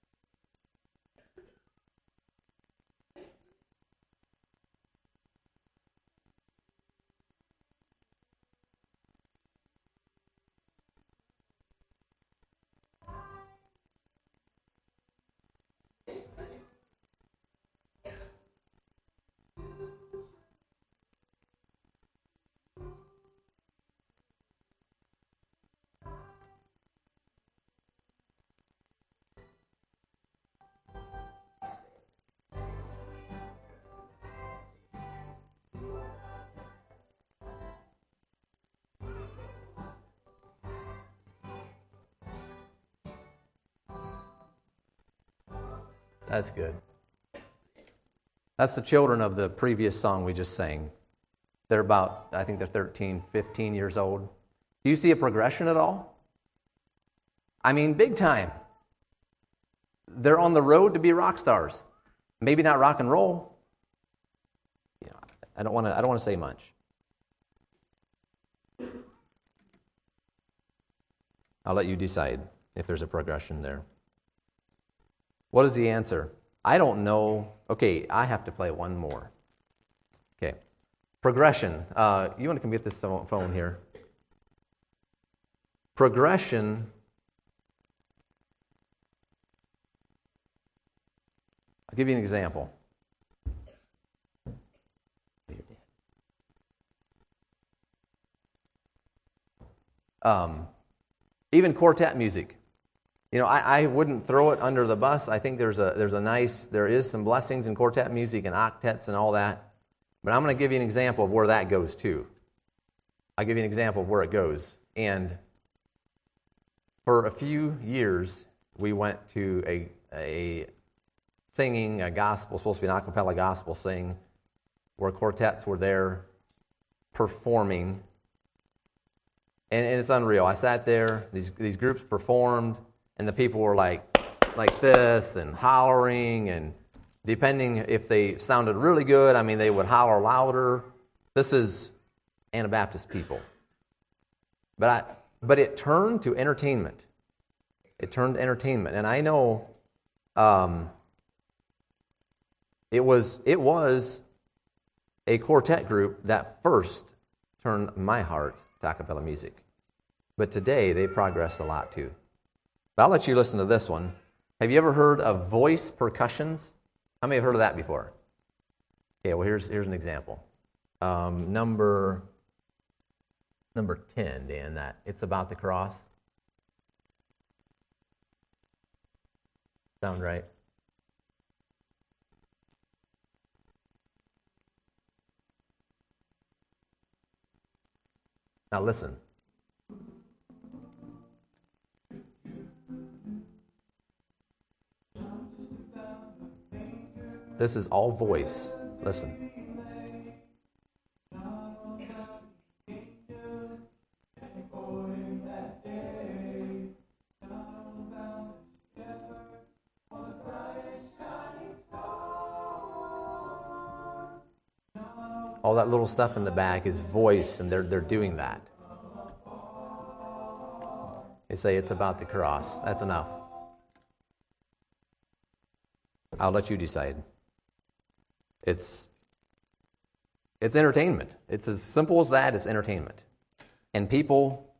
That's good. That's the children of the previous song we just sang. They're about, I think they're thirteen, fifteen years old. Do you see a progression at all? I mean, big time. They're on the road to be rock stars. Maybe not rock and roll. You know, I don't want to. I don't want to say much. I'll let you decide if there's a progression there. What is the answer? I don't know. Okay, I have to play one more. Okay. Progression. Uh, you want to come get this phone here? Progression. I'll give you an example. Um, even quartet music. You know, I, I wouldn't throw it under the bus. I think there's a there's a nice, there is some blessings in quartet music and octets and all that. But I'm going to give you an example of where that goes too. I'll give you an example of where it goes. And for a few years, we went to a a singing, a gospel, supposed to be an a cappella gospel sing, where quartets were there performing. And, and it's unreal. I sat there, these these groups performed, and the people were like, like this, and hollering, and depending if they sounded really good, I mean, they would holler louder. This is Anabaptist people. But but it turned to entertainment. It turned to entertainment. And I know um, it was it was a quartet group that first turned my heart to a cappella music. But today, they've progressed a lot too. But I'll let you listen to this one. Have you ever heard of voice percussions? How many have heard of that before? Okay, well, here's here's an example. Um, number number ten, Dan, that It's About the Cross. Sound right? Now listen. This is all voice. Listen. All that little stuff in the back is voice, and they're they're doing that. They say it's about the cross. That's enough. I'll let you decide. It's it's entertainment. It's as simple as that. It's entertainment. And people,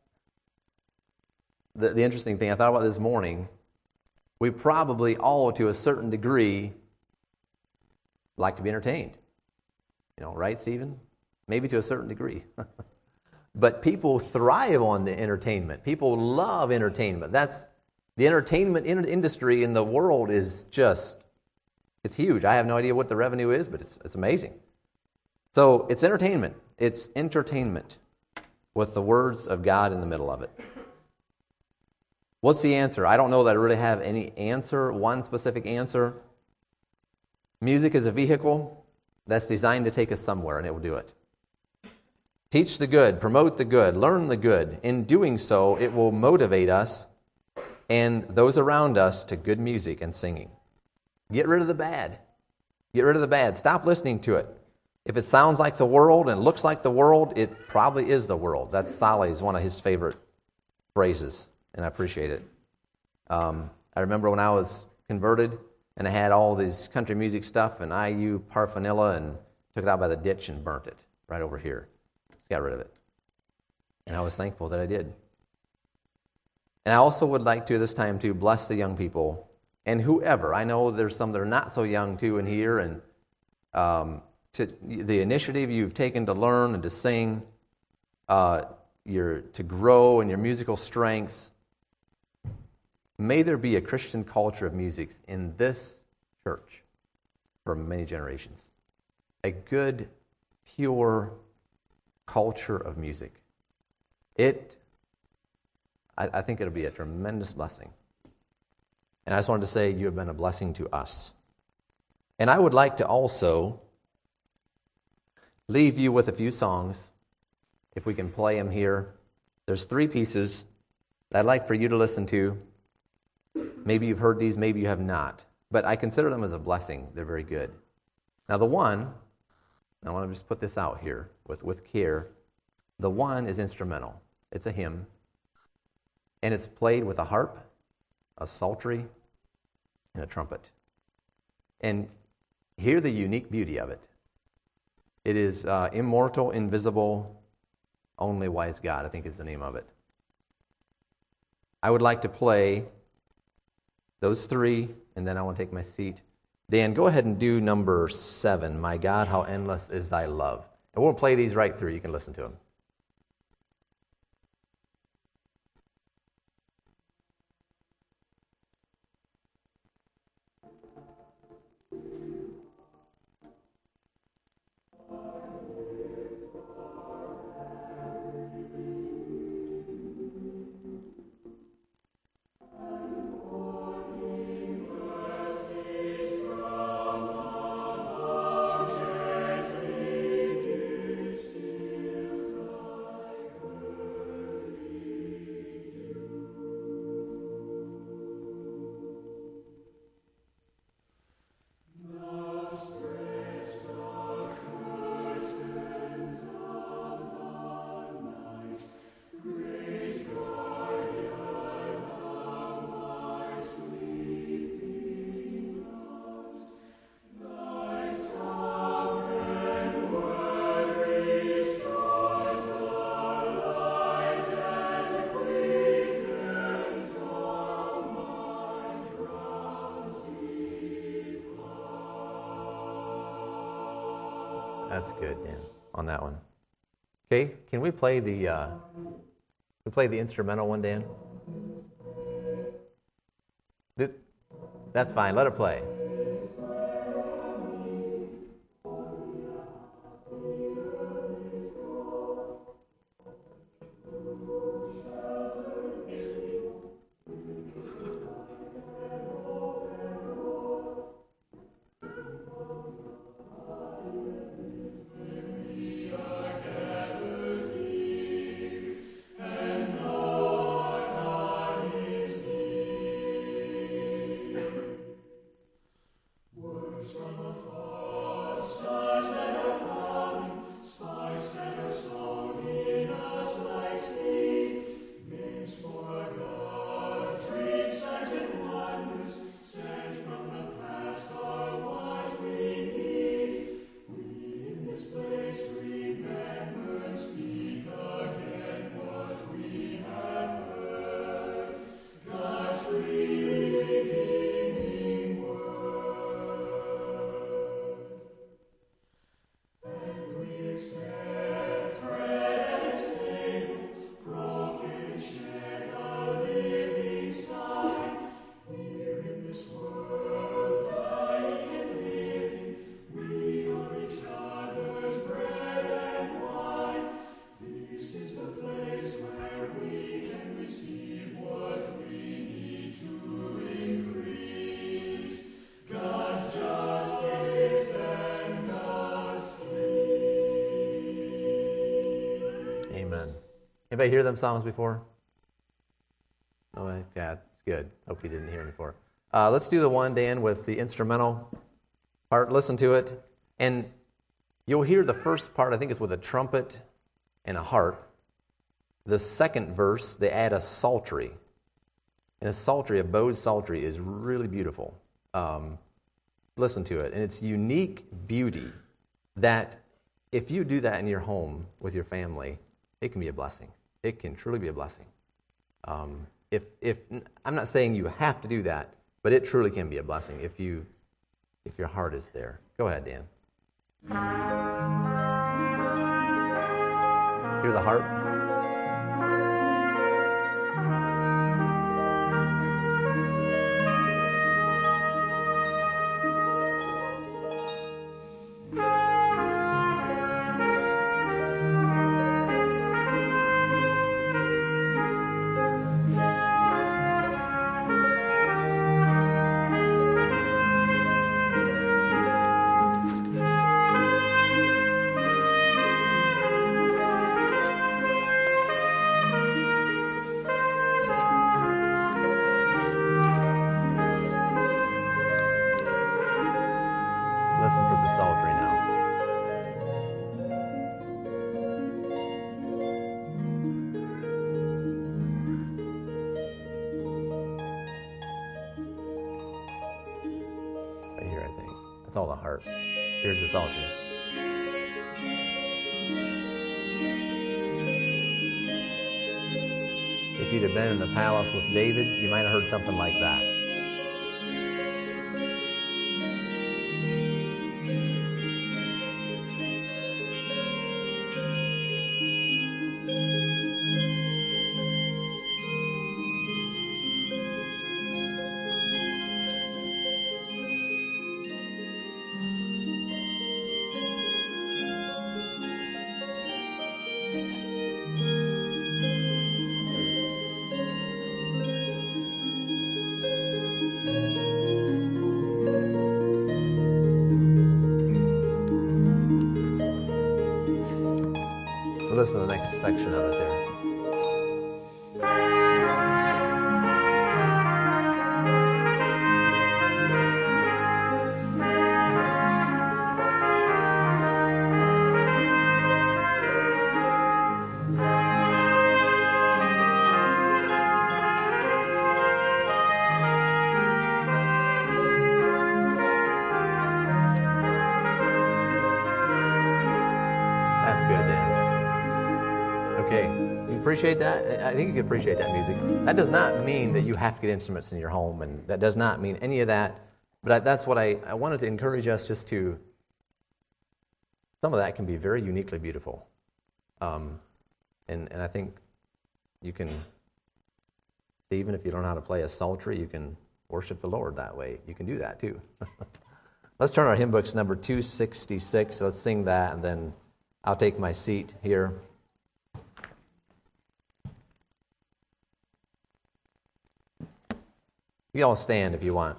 the, the interesting thing I thought about this morning, we probably all, to a certain degree, like to be entertained. You know, right, Stephen? Maybe to a certain degree. But people thrive on the entertainment. People love entertainment. That's the entertainment in- industry in the world is just, it's huge. I have no idea what the revenue is, but it's it's amazing. So it's entertainment. It's entertainment with the words of God in the middle of it. What's the answer? I don't know that I really have any answer, one specific answer. Music is a vehicle that's designed to take us somewhere, and it will do it. Teach the good, promote the good, learn the good. In doing so, it will motivate us and those around us to good music and singing. Get rid of the bad. Get rid of the bad. Stop listening to it. If it sounds like the world and looks like the world, it probably is the world. That's Saleh's one of his favorite phrases, and I appreciate it. Um, I remember when I was converted, and I had all this country music stuff, and I U paraphernalia, and took it out by the ditch and burnt it right over here. Just got rid of it. And I was thankful that I did. And I also would like to, this time, to bless the young people, and whoever. I know there's some that are not so young, too, in here, and um, to the initiative you've taken to learn and to sing, uh, your to grow in your musical strengths. May there be a Christian culture of music in this church for many generations. A good, pure culture of music. It, I, I think it'll be a tremendous blessing. And I just wanted to say you have been a blessing to us. And I would like to also leave you with a few songs, if we can play them here. There's three pieces that I'd like for you to listen to. Maybe you've heard these, maybe you have not. But I consider them as a blessing. They're very good. Now the one, I want to just put this out here with, with care. The one is instrumental. It's a hymn. And it's played with a harp, a psaltery, and a trumpet. And hear the unique beauty of it. It is uh, Immortal, Invisible, Only Wise God, I think is the name of it. I would like to play those three, and then I want to take my seat. Dan, go ahead and do number seven, My God, How Endless Is Thy Love. And we'll play these right through. You can listen to them. That's good, Dan, on that one. Okay, can we play the uh, we play the instrumental one, Dan? Th- That's fine. Let it play. Amen. Anybody hear them songs before? Oh, yeah, it's good. Hope you didn't hear them before. Uh, let's do the one, Dan, with the instrumental part. Listen to it. And you'll hear the first part, I think it's with a trumpet and a harp. The second verse, they add a psaltery. And a psaltery, a bowed psaltery, is really beautiful. Um, listen to it. And it's unique beauty that if you do that in your home with your family, it can be a blessing. It can truly be a blessing. Um, if if I'm not saying you have to do that, but it truly can be a blessing if you if your heart is there. Go ahead, Dan. Hear the harp? Listen for the psaltery now. Right here, I think. That's all the harp. Here's the psaltery. If you'd have been in the palace with David, you might have heard something like that. Listen to the next section of it there. That's good, Dan. Okay, you appreciate that? I think you can appreciate that music. That does not mean that you have to get instruments in your home, and that does not mean any of that. But I, that's what I, I wanted to encourage us just to some of that can be very uniquely beautiful. Um, and, and I think you can, even if you don't know how to play a psaltery, you can worship the Lord that way. You can do that too. Let's turn our hymn books number two sixty-six. Let's sing that, and then I'll take my seat here. You all stand if you want.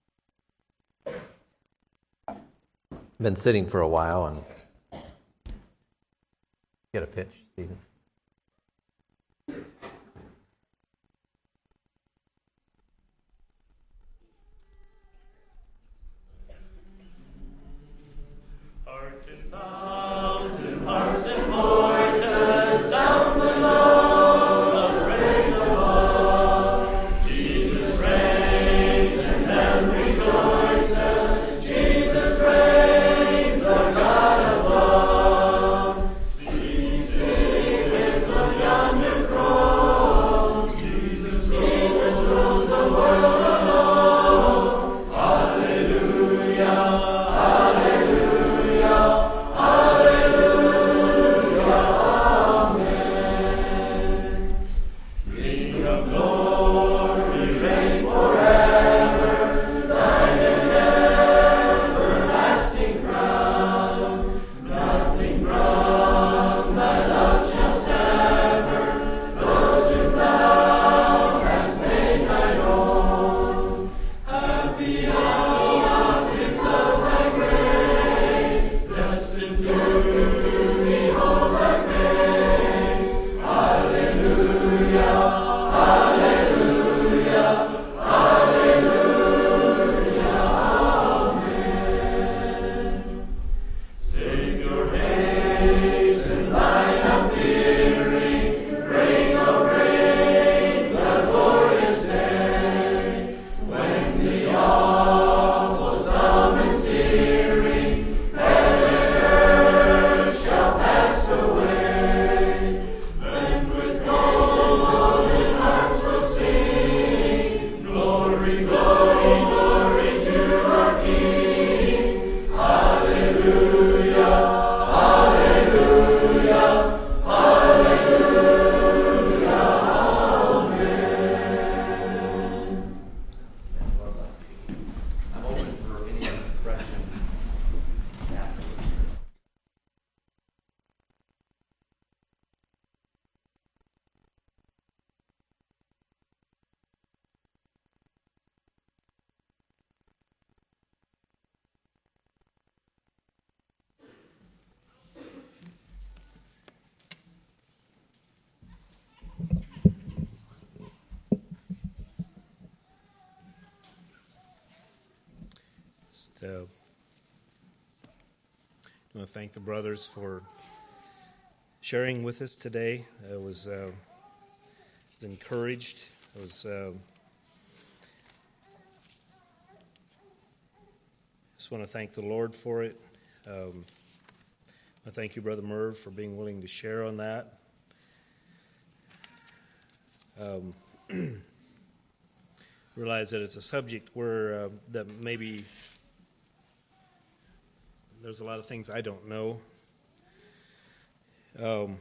Been sitting for a while and get a pitch, Stephen. Heart and thousand hearts and voices sound the notes of praise above. Jesus reigns and then rejoices. Jesus reigns, the God above. See, sings of yonder throne. Jesus rules, Jesus rules the world alone. Hallelujah. So, I want to thank the brothers for sharing with us today. I was, uh, was encouraged. I was uh, just want to thank the Lord for it. Um, I thank you, Brother Merv, for being willing to share on that. Um, realize that it's a subject where uh, that maybe there's a lot of things I don't know. Um,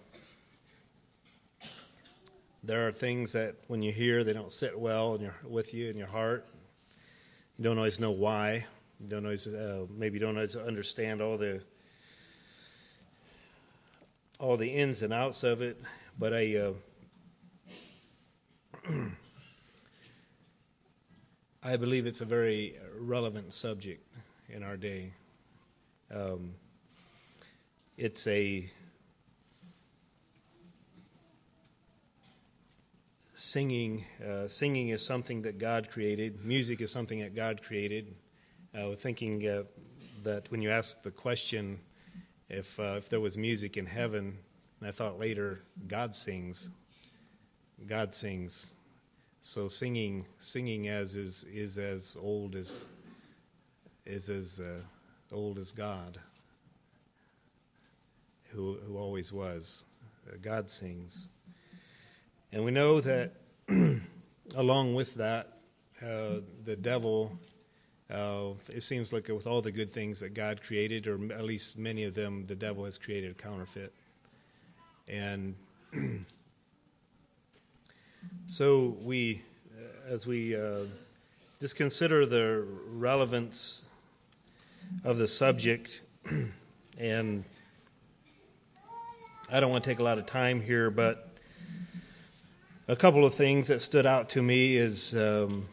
there are things that when you hear, they don't sit well in your, with you in your heart. You don't always know why. You don't always, uh, maybe you don't always understand all the all the ins and outs of it. But I, uh, I believe it's a very relevant subject in our day. Um, it's a singing. Uh, singing is something that God created. Music is something that God created. I was thinking uh, that when you asked the question, if uh, if there was music in heaven, and I thought later, God sings. God sings. So singing, singing as is is as old as is as. Uh, old as God, who who always was. Uh, God sings. And we know that along with that, uh, the devil Uh, it seems like with all the good things that God created, or at least many of them, the devil has created a counterfeit. And so we, as we uh, just consider the relevance of the subject, and I don't want to take a lot of time here, but a couple of things that stood out to me is um,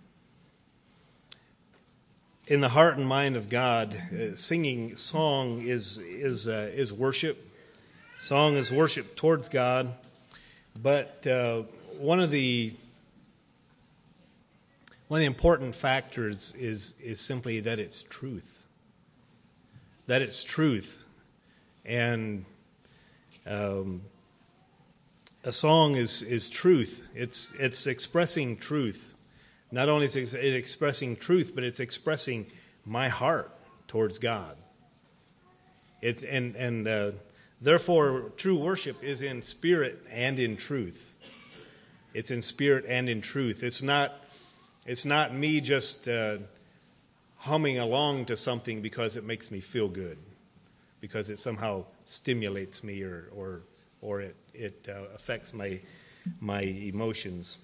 in the heart and mind of God, uh, singing song is is uh, is worship. Song is worship towards God, but uh, one of the one of the important factors is is simply that it's truth. That it's truth, and um, a song is is truth. It's it's expressing truth. Not only is it expressing truth, but it's expressing my heart towards God. It's and and uh, therefore, true worship is in spirit and in truth. It's in spirit and in truth. It's not it's not me just uh, humming along to something because it makes me feel good, because it somehow stimulates me or or or it it uh, affects my my emotions.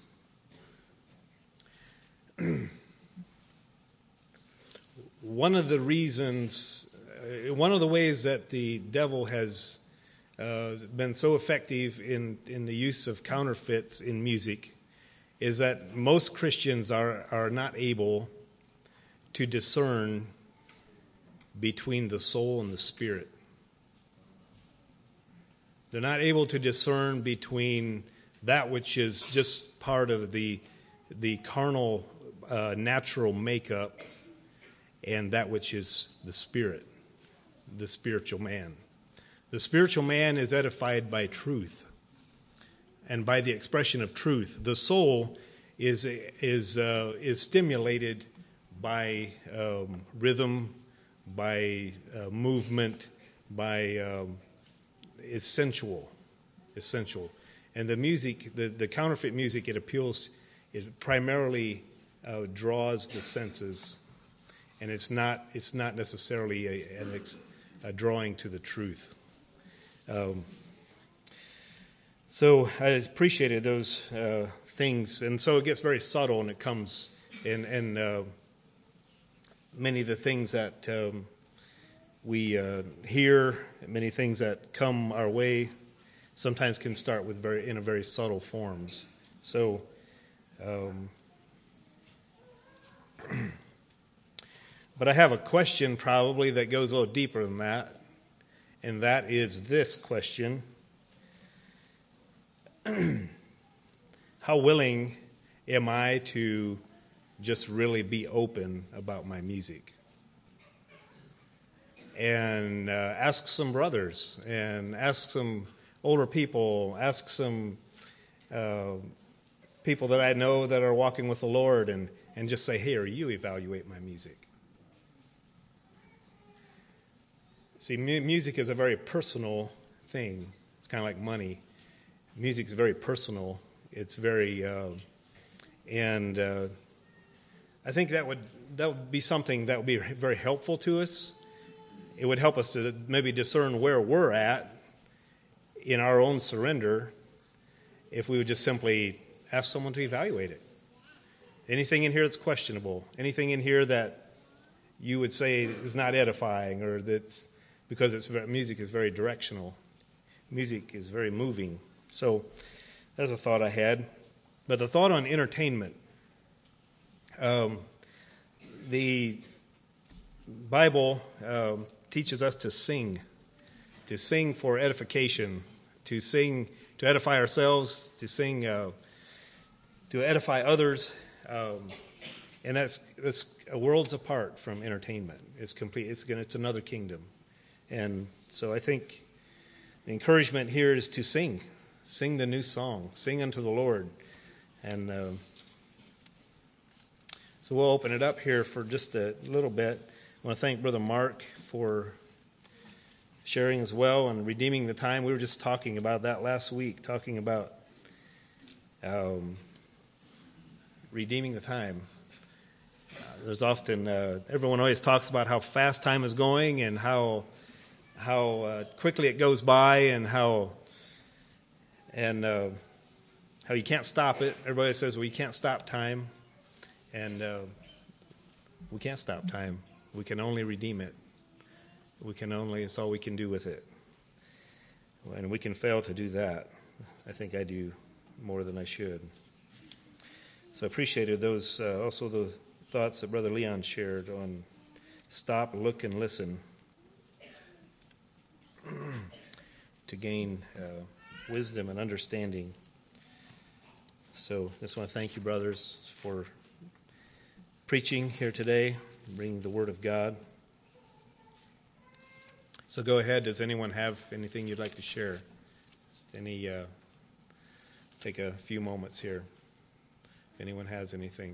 One of the reasons, uh, one of the ways that the devil has uh, been so effective in, in the use of counterfeits in music is that most Christians are, are not able to discern between the soul and the spirit. They're not able to discern between that which is just part of the the carnal uh, natural makeup and that which is the spirit, the spiritual man. The spiritual man is edified by truth and by the expression of truth. The soul is is uh, is stimulated by um, rhythm, by uh, movement, by um, is sensual, essential. And the music, the, the counterfeit music, it appeals, it primarily uh, draws the senses, and it's not it's not necessarily a, an ex, a drawing to the truth. Um, so I appreciated those uh, things, and so it gets very subtle, and it comes in, and uh, many of the things that um, we uh, hear, many things that come our way, sometimes can start with very in a very subtle forms. So, um, but I have a question probably that goes a little deeper than that, and that is this question: how willing am I to just really be open about my music? And uh, ask some brothers, and ask some older people, ask some uh, people that I know that are walking with the Lord, and, and just say, hey, are you evaluate my music? See, mu- music is a very personal thing. It's kind of like money. Music is very personal. It's very, uh, and uh, I think that would that would be something that would be very helpful to us. It would help us to maybe discern where we're at in our own surrender if we would just simply ask someone to evaluate it. Anything in here that's questionable, anything in here that you would say is not edifying, or that's because it's music is very directional. Music is very moving. So that's a thought I had. But the thought on entertainment, um, the Bible um, teaches us to sing, to sing for edification, to sing to edify ourselves, to sing uh, to edify others, um, and that's that's a worlds apart from entertainment. It's complete. It's it's another kingdom, and so I think the encouragement here is to sing, sing the new song, sing unto the Lord, and uh, so we'll open it up here for just a little bit. I want to thank Brother Mark for sharing as well and redeeming the time. We were just talking about that last week, talking about um, redeeming the time. there's often, uh, everyone always talks about how fast time is going and how how uh, quickly it goes by and how and uh, how you can't stop it. Everybody says, well, you can't stop time. And uh, we can't stop time. We can only redeem it. We can only, it's all we can do with it. And we can fail to do that. I think I do more than I should. So I appreciated those, uh, also the thoughts that Brother Leon shared on stop, look, and listen to gain uh, wisdom and understanding. So I just want to thank you, brothers, for preaching here today, bringing the Word of God. So go ahead. Does anyone have anything you'd like to share? Just any, uh, take a few moments here. If anyone has anything.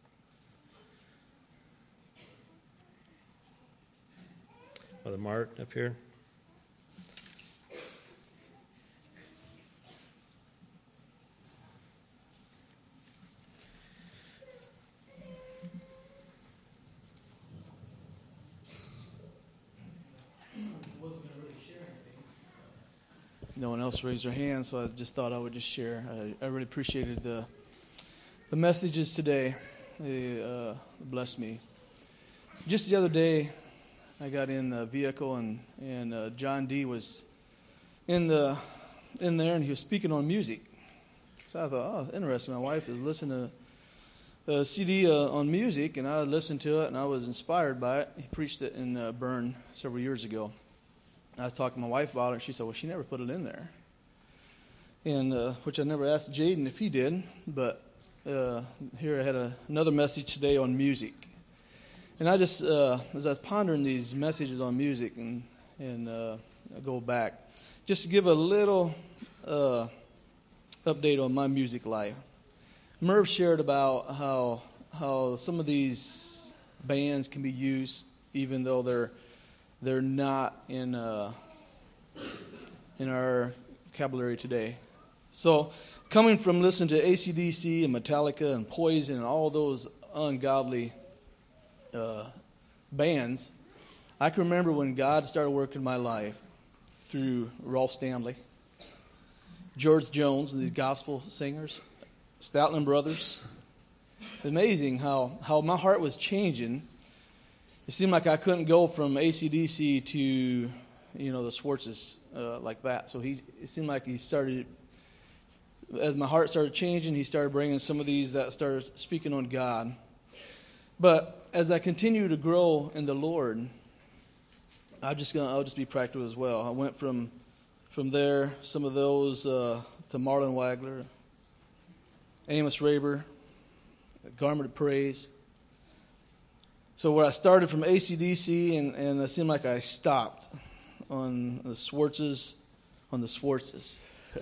Brother Mart up here. No one else raised their hand, so I just thought I would just share. I, I really appreciated the the messages today. They uh, blessed me. Just the other day, I got in the vehicle and and uh, John D was in the in there, and he was speaking on music. So I thought, oh, interesting. My wife is listening to a C D uh, on music, and I listened to it, and I was inspired by it. He preached it in uh, Bern several years ago. I was talking to my wife about it, and she said, well, she never put it in there. And uh, which I never asked Jaden if he did, but uh, here I had a, another message today on music. And I just, uh, as I was pondering these messages on music and, and uh, I go back, just to give a little uh, update on my music life. Merv shared about how how some of these bands can be used even though they're They're not in uh, in our vocabulary today. So, coming from listening to A C D C and Metallica and Poison and all those ungodly uh, bands, I can remember when God started working in my life through Rolf Stanley, George Jones, and these gospel singers, Stoutland Brothers. It's amazing how, how my heart was changing. It seemed like I couldn't go from A C D C to, you know, the Schwartzes uh, like that. So he, it seemed like he started, as my heart started changing, he started bringing some of these that started speaking on God. But as I continue to grow in the Lord, I'm just gonna, I'll just be practical as well. I went from, from there, some of those uh, to Marlon Wagler, Amos Raber, Garment of Praise. So where I started from A C D C, and, and it seemed like I stopped on the Schwartzes, on the Schwartzes.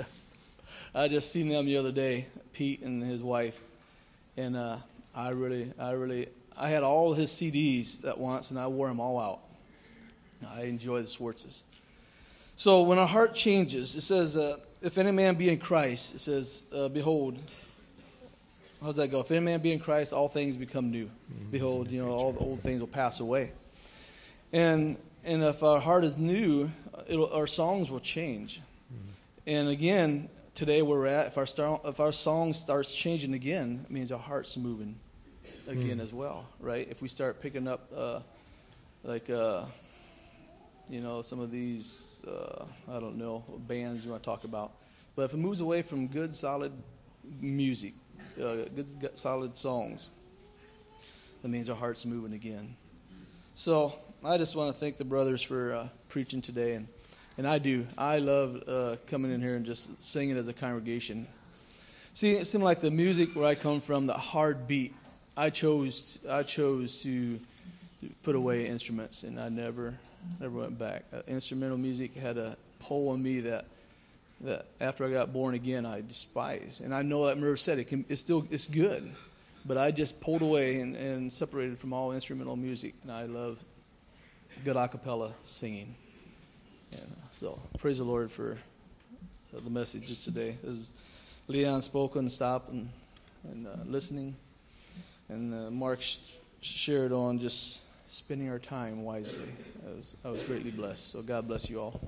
I just seen them the other day, Pete and his wife, and uh, I really, I really, I had all his C Ds at once, and I wore them all out. I enjoy the Schwartzes. So when our heart changes, it says, uh, if any man be in Christ, it says, uh, behold, how does that go? If any man be in Christ, all things become new. Mm-hmm. Behold, you know, all the old things will pass away. And and if our heart is new, it'll, our songs will change. Mm-hmm. And again, today where we're at, if our star, if our song starts changing again, it means our heart's moving again mm-hmm. as well, right? If we start picking up, uh, like, uh, you know, some of these, uh, I don't know, bands you want to talk about. But if it moves away from good, solid music, Uh, good, solid songs, that means our heart's moving again. So I just want to thank the brothers for uh, preaching today, and, and I do. I love uh, coming in here and just singing as a congregation. See, it seemed like the music where I come from, the hard beat, I chose I chose to put away instruments, and I never never went back. Uh, instrumental music had a pull on me that that after I got born again, I despise. And I know that Merv said it can, it's still it's good, but I just pulled away and, and separated from all instrumental music. And I love good a cappella singing. And uh, so praise the Lord for uh, the messages today. As Leon spoke and stopped and, and uh, listening. And uh, Mark shared on just spending our time wisely. I was, I was greatly blessed. So God bless you all.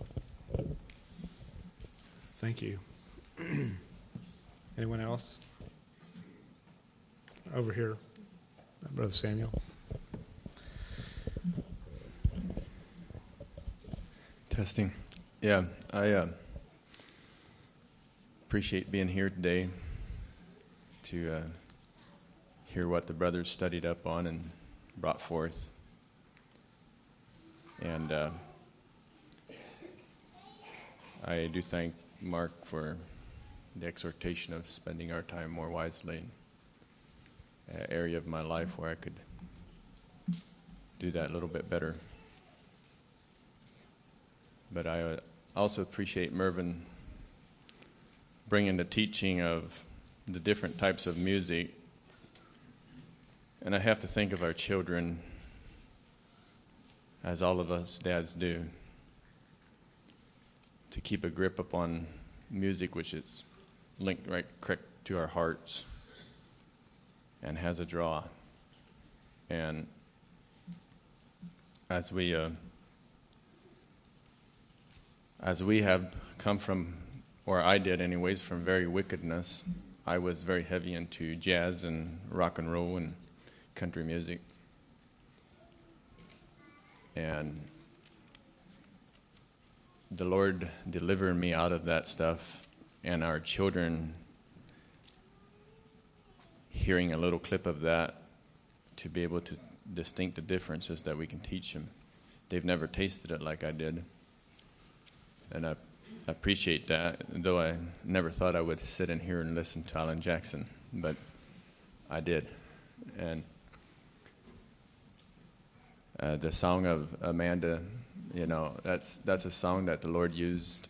Thank you. Anyone else? Over here, Brother Samuel. Testing. Yeah, I uh, appreciate being here today to uh, hear what the brothers studied up on and brought forth. And uh, I do thank Mark for the exhortation of spending our time more wisely, an area of my life where I could do that a little bit better. But I uh, also appreciate Mervyn bringing the teaching of the different types of music. And I have to think of our children, as all of us dads do, to keep a grip upon music which is linked right correct to our hearts and has a draw. And as we uh, as we have come from, or I did anyways, from very wickedness, I was very heavy into jazz and rock and roll and country music. And the Lord delivered me out of that stuff, and our children, hearing a little clip of that, to be able to distinct the differences that we can teach them. They've never tasted it like I did. And I appreciate that, though I never thought I would sit in here and listen to Alan Jackson, but I did. And uh, the song of Amanda, you know, that's that's a song that the Lord used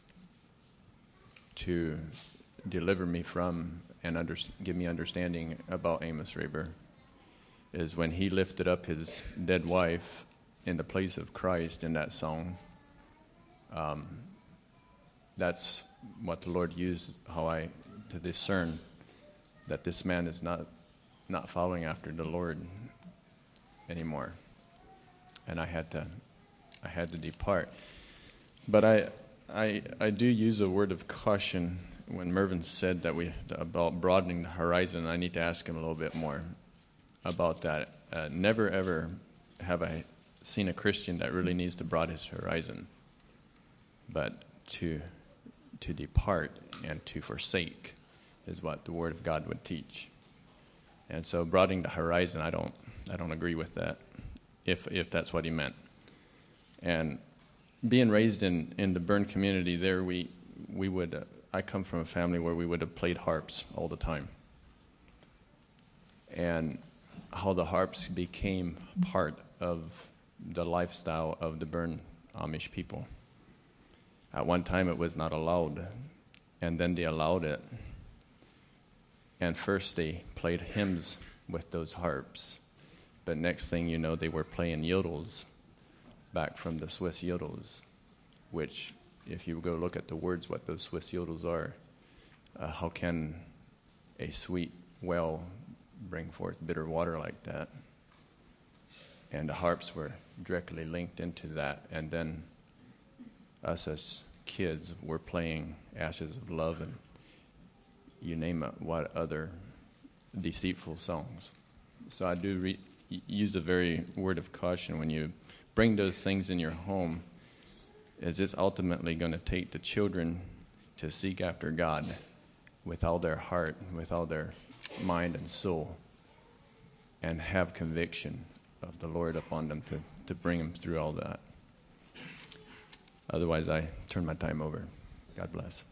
to deliver me from and under, give me understanding about Amos Raber, is when he lifted up his dead wife in the place of Christ in that song. Um, that's what the Lord used, how I, to discern that this man is not not following after the Lord anymore. And I had to I had to depart. But I I I do use a word of caution when Mervyn said that we about broadening the horizon. I need to ask him a little bit more about that. Uh, never ever have I seen a Christian that really needs to broaden his horizon, but to to depart and to forsake is what the Word of God would teach. And so broadening the horizon, I don't I don't agree with that, if if that's what he meant. And being raised in, in the Bern community, there we we would uh, I come from a family where we would have played harps all the time. And how the harps became part of the lifestyle of the Bern Amish people. At one time it was not allowed, and then they allowed it. And first they played hymns with those harps, but next thing you know, they were playing yodels back from the Swiss yodels, which, if you go look at the words, what those Swiss yodels are, uh, how can a sweet well bring forth bitter water like that? And the harps were directly linked into that, and then us as kids were playing Ashes of Love and you name it, what other deceitful songs. So I do re- use a very word of caution when you bring those things in your home, is it's ultimately going to take the children to seek after God with all their heart, with all their mind and soul, and have conviction of the Lord upon them to, to bring them through all that. Otherwise, I turn my time over. God bless.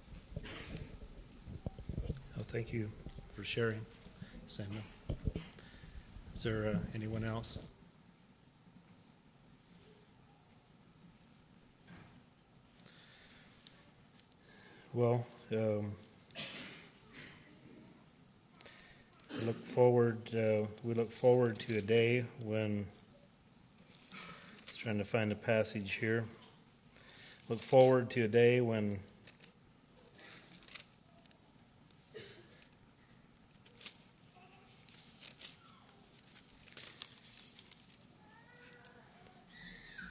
Oh, thank you for sharing, Samuel. Is there uh, anyone else? Well, um, we look forward. Uh, we look forward to a day when. I was trying to find a passage here. Look forward to a day when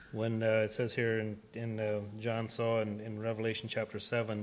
when uh, it says here in, in uh, John saw in, in Revelation chapter seven,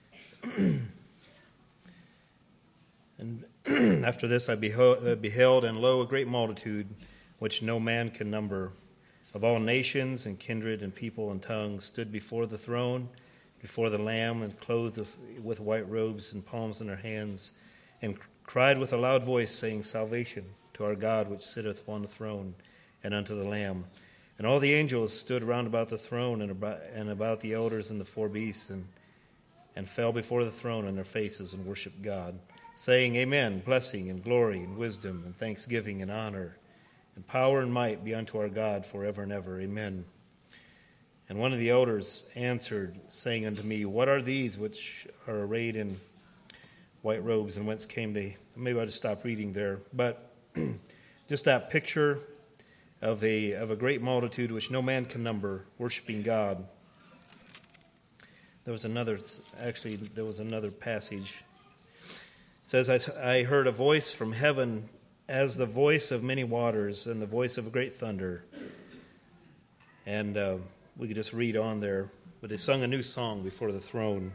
and after this I beho- uh, beheld, and lo, a great multitude, which no man can number, of all nations and kindred and people and tongues, stood before the throne, before the Lamb, and clothed with, with white robes and palms in their hands, and cried with a loud voice, saying, Salvation to our God, which sitteth upon the throne, and unto the Lamb. And all the angels stood round about the throne, and about, and about the elders and the four beasts, and, and fell before the throne on their faces, and worshipped God, saying, Amen, blessing and glory and wisdom and thanksgiving and honor and power and might be unto our God forever and ever. Amen. And one of the elders answered, saying unto me, What are these which are arrayed in white robes, and whence came they? Maybe I'll just stop reading there. But just that picture of a of a great multitude which no man can number, worshiping God. There was another, actually, there was another passage. It says, I, I heard a voice from heaven as the voice of many waters and the voice of a great thunder. And uh, we could just read on there. But they sung a new song before the throne.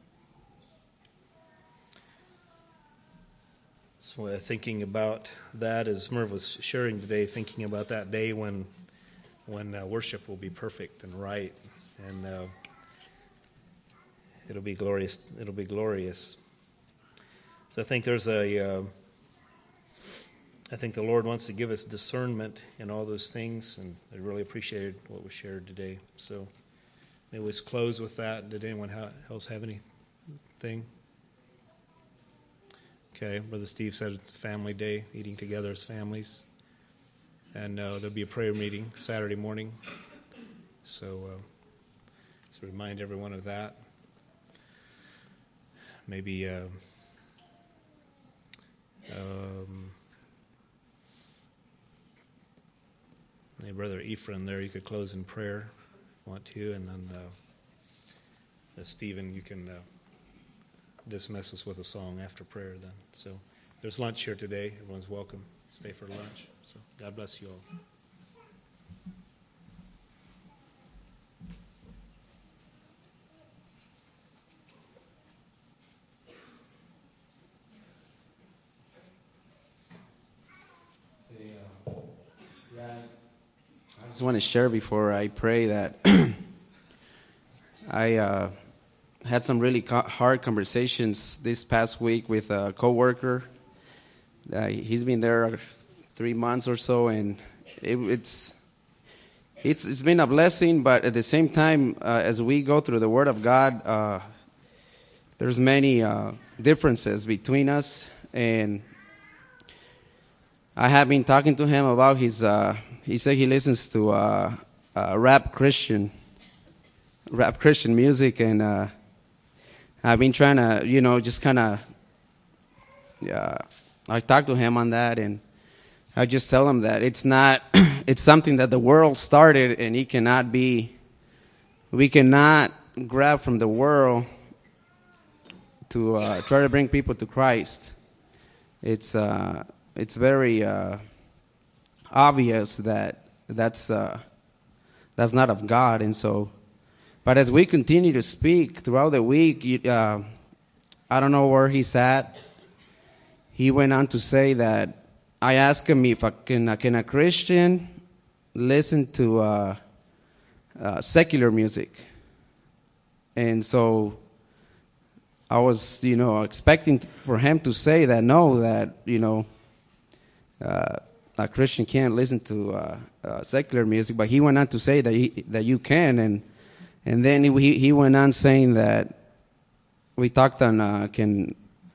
So uh, thinking about that, as Merv was sharing today, thinking about that day when when uh, worship will be perfect and right, and uh, it'll be glorious. It'll be glorious. So I think there's a. Uh, I think the Lord wants to give us discernment in all those things, and I really appreciated what was shared today. So maybe let's close with that. Did anyone ha- else have anything? Okay, Brother Steve said it's family day, eating together as families. And uh, there'll be a prayer meeting Saturday morning. So, uh, so remind everyone of that. Maybe uh, um, maybe Brother Ephraim there, you could close in prayer if you want to. And then uh, uh, Stephen, you can... Uh, dismiss us with a song after prayer then. So there's lunch here today. Everyone's welcome. Stay for lunch. So God bless you all. I just want to share before I pray that I uh, had some really co- hard conversations this past week with a coworker. Uh, he's been there three months or so, and it, it's it's it's been a blessing. But at the same time, uh, as we go through the Word of God, uh, there's many uh, differences between us. And I have been talking to him about his. Uh, he said he listens to uh, uh, rap Christian, rap Christian music, and. Uh, I've been trying to, you know, just kind of, yeah, I talked to him on that, and I just tell him that it's not, it's something that the world started, and he cannot be, we cannot grab from the world to uh, try to bring people to Christ. It's, uh, it's very uh, obvious that that's, uh, that's not of God, and so. But as we continue to speak throughout the week, uh, I don't know where he's at. He went on to say that I asked him if I can, can a Christian listen to uh, uh, secular music. And so I was, you know, expecting for him to say that no, that, you know, uh, a Christian can't listen to uh, uh, secular music. But he went on to say that he, that you can, and And then he he went on saying that we talked on uh, can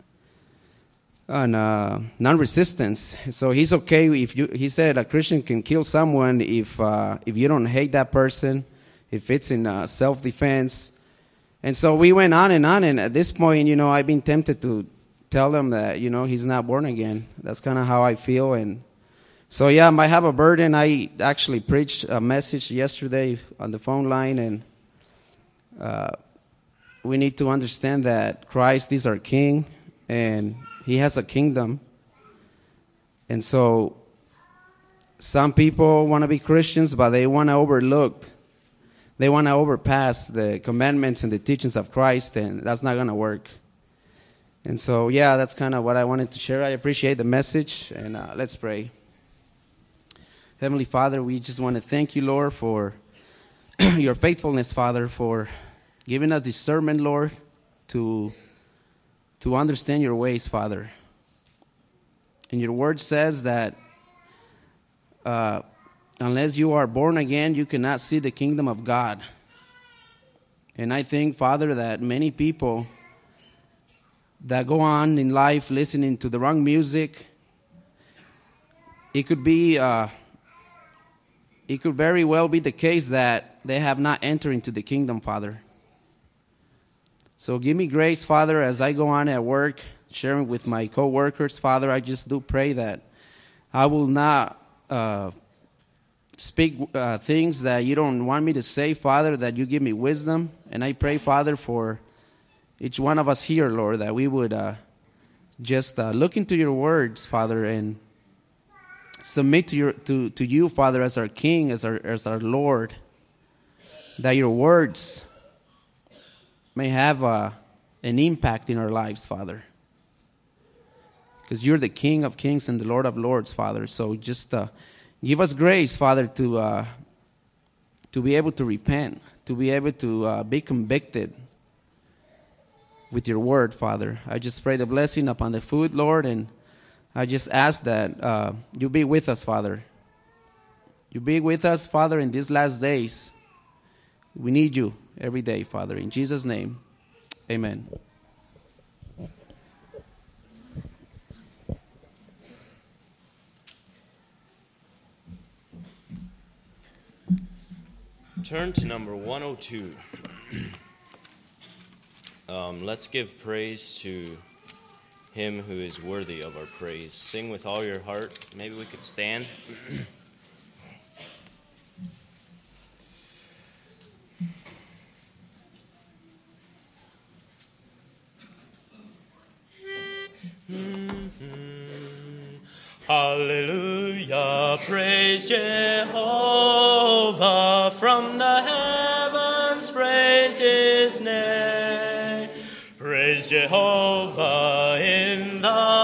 on uh, non-resistance. So he's okay if you. He said a Christian can kill someone if uh, if you don't hate that person, if it's in uh, self-defense. And so we went on and on. And at this point, you know, I've been tempted to tell him that, you know, he's not born again. That's kind of how I feel. And so yeah, I have a burden. I actually preached a message yesterday on the phone line, and. Uh, we need to understand that Christ is our King, and He has a kingdom. And so some people want to be Christians, but they want to overlook they want to overpass the commandments and the teachings of Christ, and that's not going to work. And so, yeah, that's kind of what I wanted to share. I appreciate the message, and uh, let's pray. Heavenly Father, we just want to thank you, Lord, for your faithfulness, Father, for giving us discernment, Lord, to, to understand your ways, Father. And your word says that uh, unless you are born again, you cannot see the kingdom of God. And I think, Father, that many people that go on in life listening to the wrong music, it could be, uh, it could very well be the case that they have not entered into the kingdom, Father. So give me grace, Father, as I go on at work, sharing with my co-workers, Father. I just do pray that I will not uh, speak uh, things that you don't want me to say, Father, that you give me wisdom. And I pray, Father, for each one of us here, Lord, that we would uh, just uh, look into your words, Father, and submit to your to, to you, Father, as our King, as our as our Lord, that your words may have uh, an impact in our lives, Father, because you're the King of kings and the Lord of lords, Father. So just uh, give us grace, Father, to uh, to be able to repent, to be able to uh, be convicted with your word, Father. I just pray the blessing upon the food, Lord, and I just ask that uh, you be with us, Father. You be with us, Father, in these last days. We need you every day, Father. In Jesus' name, amen. Turn to number one oh two. Um, let's give praise to him who is worthy of our praise. Sing with all your heart. Maybe we could stand. Hallelujah, praise Jehovah, from the heavens praise his name. Praise Jehovah in the